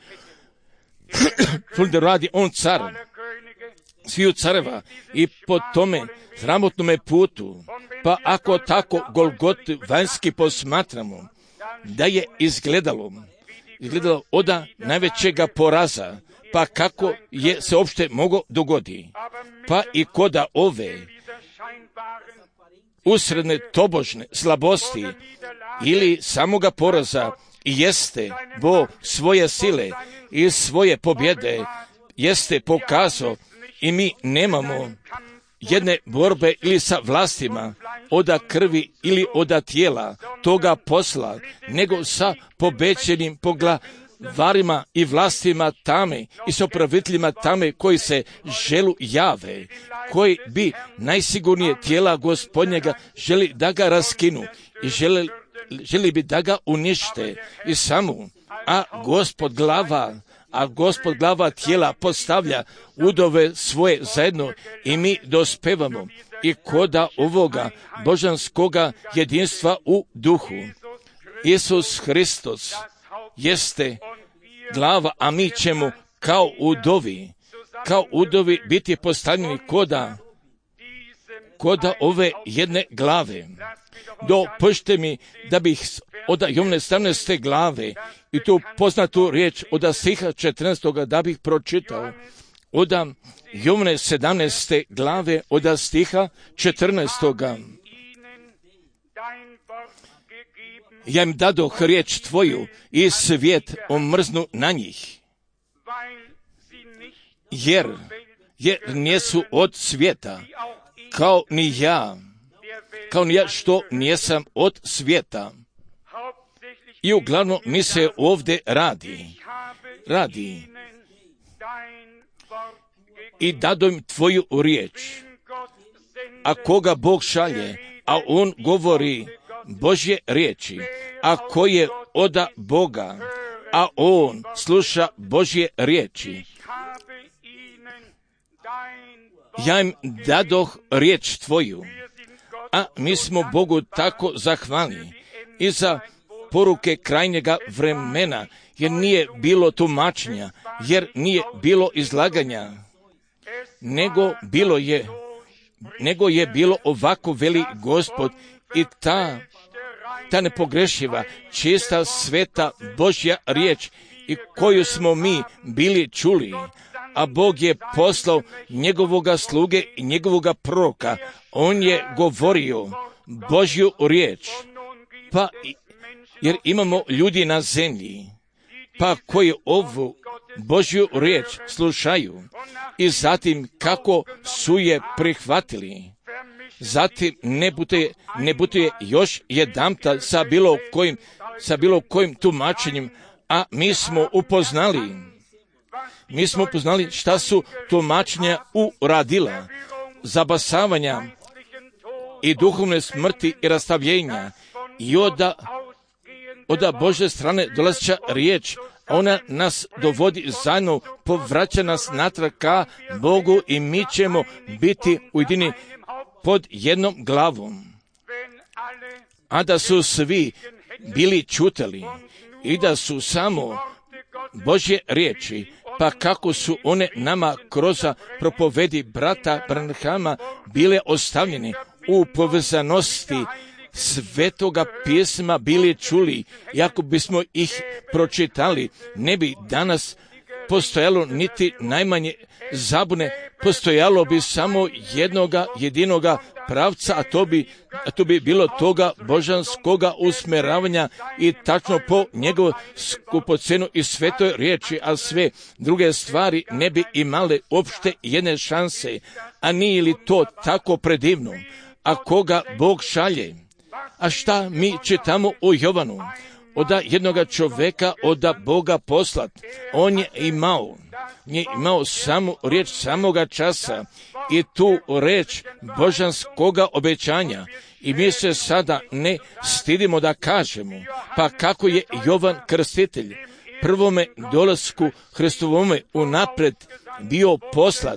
da radi on car, sviju careva i po tome sramotnome putu, pa ako tako Golgotu vanjski posmatramo, da je izgledalo, izgledalo oda najvećega poraza, pa kako je se uopšte mogo dogodi, pa i koda ove usredne tobožne slabosti ili samoga poraza jeste Bog svoje sile i svoje pobjede jeste pokazao i mi nemamo jedne borbe ili sa vlastima oda krvi ili oda tijela toga posla, nego sa pobećenim poglavarima i vlastima tame i s opraviteljima tame koji se želu jave, koji bi najsigurnije tijela Gospodnjega želi da ga raskinu i želi, želi bi da ga unište i samo, a Gospod glava a Gospod glava tijela postavlja udove svoje zajedno i mi dospevamo i koda ovoga božanskoga jedinstva u duhu. Isus Hristos jeste glava, a mi ćemo kao udovi, kao udovi biti postavljeni koda, koda ove jedne glave. Dopušte mi da bih od Jovne sedamnaeste glave i tu poznatu riječ od stiha četrnaestog da bih pročitao. Od Jovne sedamnaeste glave od stiha četrnaestog. ja im dadoh riječ tvoju i svijet omrznu na njih, jer, jer nijesu od svijeta, kao ni ja, kao ni ja što nijesam od svijeta. I uglavnom mi se ovdje radi, radi i dado im tvoju riječ, a koga Bog šalje, a on govori Božje riječi, a ko je oda Boga, a on sluša Božje riječi. Ja im dadoh riječ tvoju, a mi smo Bogu tako zahvalni i za poruke krajnjega vremena, jer nije bilo tumačenja, jer nije bilo izlaganja, nego bilo je, nego je bilo ovako veli Gospod i ta, ta nepogrešiva, čista, sveta Božja riječ i koju smo mi bili čuli, a Bog je poslao njegovoga sluge i njegovoga proroka. On je govorio Božju riječ, pa jer imamo ljudi na zemlji, pa koji ovu Božju riječ slušaju i zatim kako su je prihvatili, zatim ne bude, ne bude još jedamta sa bilo kojim, sa bilo kojim tumačenjem, a mi smo upoznali, mi smo upoznali šta su tumačenja uradila, zabasavanja i duhovne smrti i rastavljenja i oda Oda Božje strane dolazeća riječ, ona nas dovodi zajedno, povraća nas natrag ka Bogu i mi ćemo biti ujedini pod jednom glavom. A da su svi bili čutali i da su samo Božje riječi, pa kako su one nama kroz propovedi brata Branhama bile ostavljene u povezanosti Svetoga pisma bili čuli, i ako bismo ih pročitali, ne bi danas postojalo niti najmanje zabune, postojalo bi samo jednoga jedinoga pravca, a to bi, a to bi bilo toga božanskoga usmjeravanja i tačno po njegovoj skupocenu i svetoj riječi, a sve druge stvari ne bi imale uopšte jedne šanse. A nije li to tako predivno? A koga Bog šalje? A šta mi čitamo o Jovanu? Oda jednoga čovjeka, oda Boga poslat. On je imao, je imao samu riječ samoga časa i tu riječ božanskoga obećanja. I mi se sada ne stidimo da kažemo, pa kako je Jovan Krstitelj prvome dolasku Hristovome unapred bio poslat.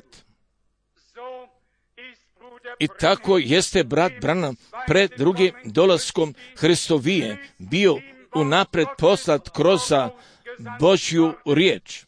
I tako jeste brat Branham pred drugim dolaskom Hristovije bio unapred poslat kroz Božju riječ.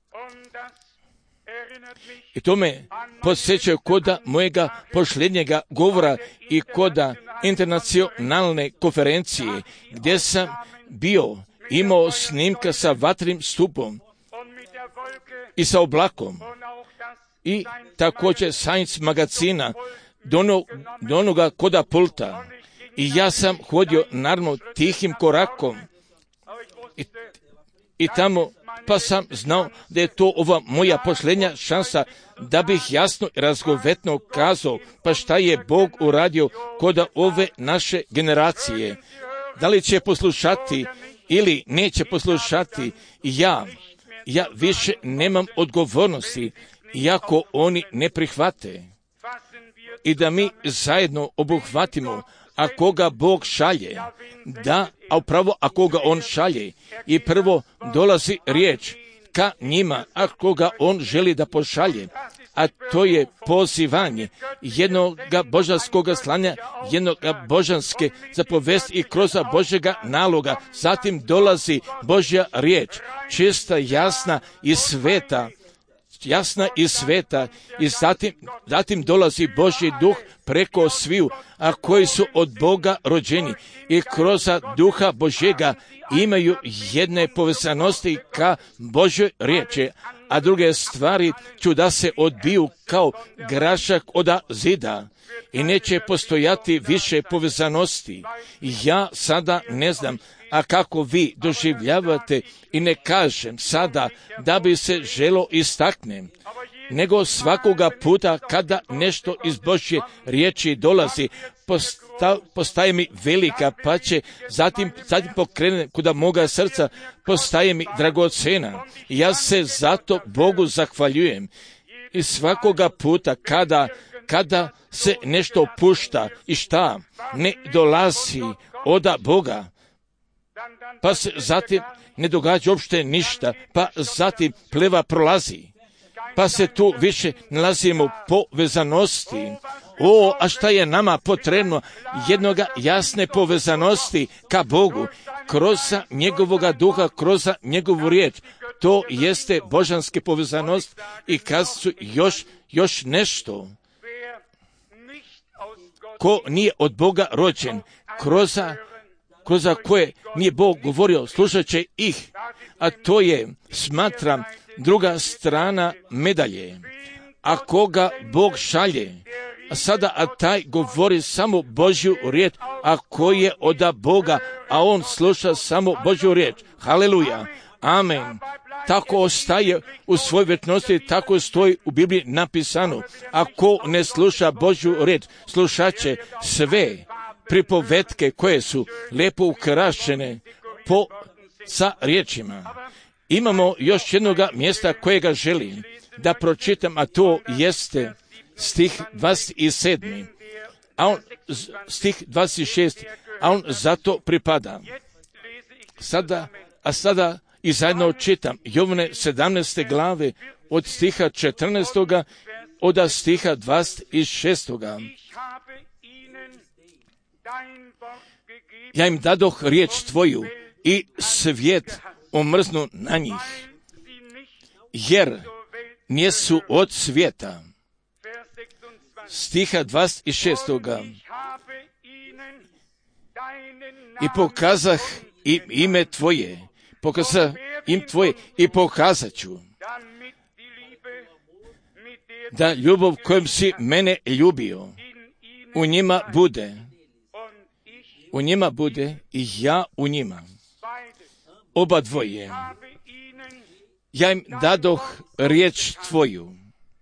I to me podsjeća koda mojega posljednjega govora i koda internacionalne konferencije, gdje sam bio, imao snimka sa vatrim stupom i sa oblakom i također Science magazina do, ono, do onoga koda pulta. I ja sam hodio naravno tihim korakom i, i tamo, pa sam znao da je to ova moja posljednja šansa da bih jasno i razgovetno kazao pa šta je Bog uradio koda ove naše generacije. Da li će poslušati ili neće poslušati, ja, ja više nemam odgovornosti iako oni ne prihvate. I da mi zajedno obuhvatimo, a koga Bog šalje, da, a upravo a koga On šalje, i prvo dolazi riječ ka njima, a koga On želi da pošalje, a to je pozivanje jednoga božanskoga slanja, jednoga božanske zapovesti i kroz Božjega naloga. Zatim dolazi Božja riječ, čista, jasna i sveta, jasna i sveta, i zatim, zatim dolazi Božji duh preko sviju, a koji su od Boga rođeni i kroz duha Božjega imaju jedne povezanosti ka Božjoj riječi, a druge stvari ću da se odbiju kao grašak oda zida i neće postojati više povezanosti. Ja sada ne znam, a kako vi doživljavate, i ne kažem sada da bi se želo istaknem, nego svakoga puta kada nešto iz Božje riječi dolazi, posta, postaje mi velika, pa će zatim, zatim pokrene kuda moga srca, postaje mi dragocena. Ja se zato Bogu zahvaljujem. I svakoga puta kada, kada se nešto pušta i šta ne dolazi oda Boga, pa se zatim ne događa uopšte ništa, pa zatim pleva prolazi, pa se tu više nalazimo povezanosti. O, a šta je nama potrebno? Jednoga jasne povezanosti ka Bogu, kroz njegovoga duha, kroz njegovu riječ. To jeste božanske povezanost. I kad su još, još nešto, ko nije od Boga rođen, kroz kroz koje nije Bog govorio, slušat će ih, a to je, smatram, druga strana medalje. A koga Bog šalje, a sada a taj govori samo Božju riječ, a ko je oda Boga, a on sluša samo Božju riječ. Haleluja, amen. Tako ostaje u svoj vječnosti, tako stoji u Bibliji napisano. A ko ne sluša Božju riječ, slušat će sve pripovetke koje su lijepo ukrašene po sa riječima. Imamo još jednoga mjesta kojega želim da pročitam, a to jeste stih dvadeset sedam. A on, stih dvadeset šest, a on zato pripada. Sada, a sada i zajedno čitam Jovane sedamnaeste glave od stiha četrnaestoga od stiha dvadeset šestoga. Ja im dadoh riječ tvoju i svijet omrznu na njih, jer nijesu od svijeta. Stiha dvadeset šestoga. I pokazah im ime tvoje, pokazah im tvoje i pokazat ću da ljubav kojom si mene ljubio u njima bude, u njima bude i ja u njima. Oba dvoje. Ja im dadoh riječ tvoju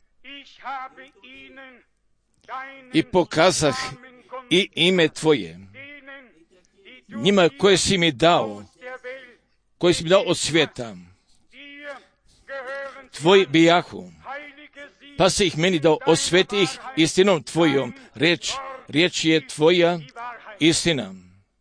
i pokazah i ime tvoje njima koje si mi dao, koje si mi dao od svijeta. Tvoj bijahu, pa si ih meni dao, osveti ih istinom tvojom. Riječ, riječ je tvoja istina.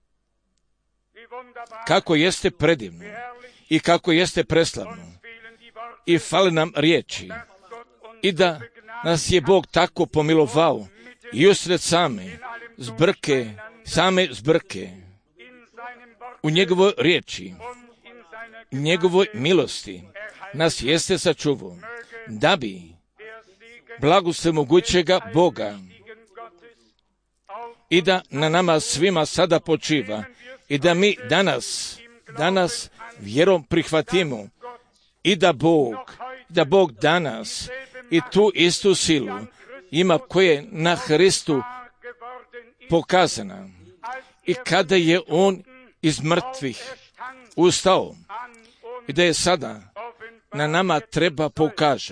Kako jeste predivno i kako jeste preslavno. I fale nam riječi. I da nas je Bog tako pomilovao i usred same zbrke, same zbrke u njegovoj riječi, njegovoj milosti nas jeste sačuvao, da bi blagoslov mogućega Boga i da na nama svima sada počiva i da mi danas, danas vjerom prihvatimo i da Bog, da Bog danas i tu istu silu ima koje na Hristu pokazana i kada je On iz mrtvih ustao i da je sada na nama treba pokaže.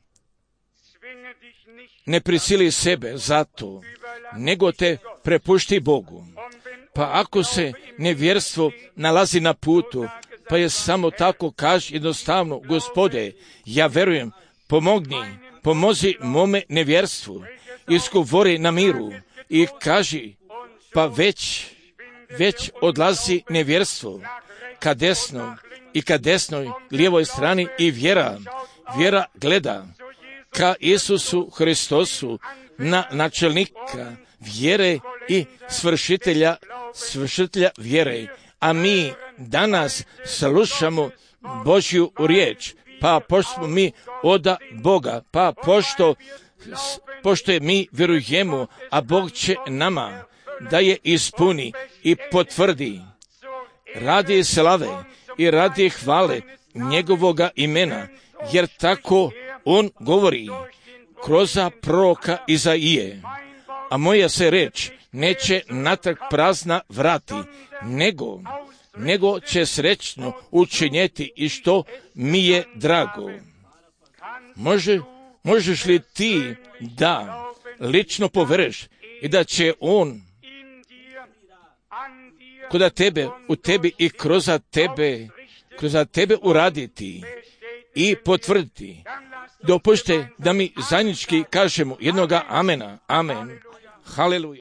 Ne prisili sebe zato, nego te prepušti Bogu. Pa ako se nevjerstvo nalazi na putu, pa je samo tako kaži jednostavno, Gospode, ja verujem, pomogni, pomozi mome nevjerstvu, izgovori na miru i kaži, pa već, već odlazi nevjerstvo ka desnoj i ka desnoj lijevoj strani i vjera, vjera gleda ka Isusu Hristosu, na načelnika vjere i svršitelja, svršitelja vjere. A mi danas slušamo Božju riječ, pa pošto smo mi oda Boga, pa pošto, pošto je mi vjerujemo, a Bog će nama da je ispuni i potvrdi radi slave i radi hvale njegovoga imena jer tako on govori kroz proroka Izaije. A moja se reč neće natrag prazna vrati, nego, nego će srećno učinjeti i što mi je drago. Može, možeš li ti da lično poveruješ i da će on kod tebe, u tebi i kroz tebe, kroz tebe uraditi i potvrditi? Dopušte da mi zajednički kažemo jednoga amena. Amen. Haleluja.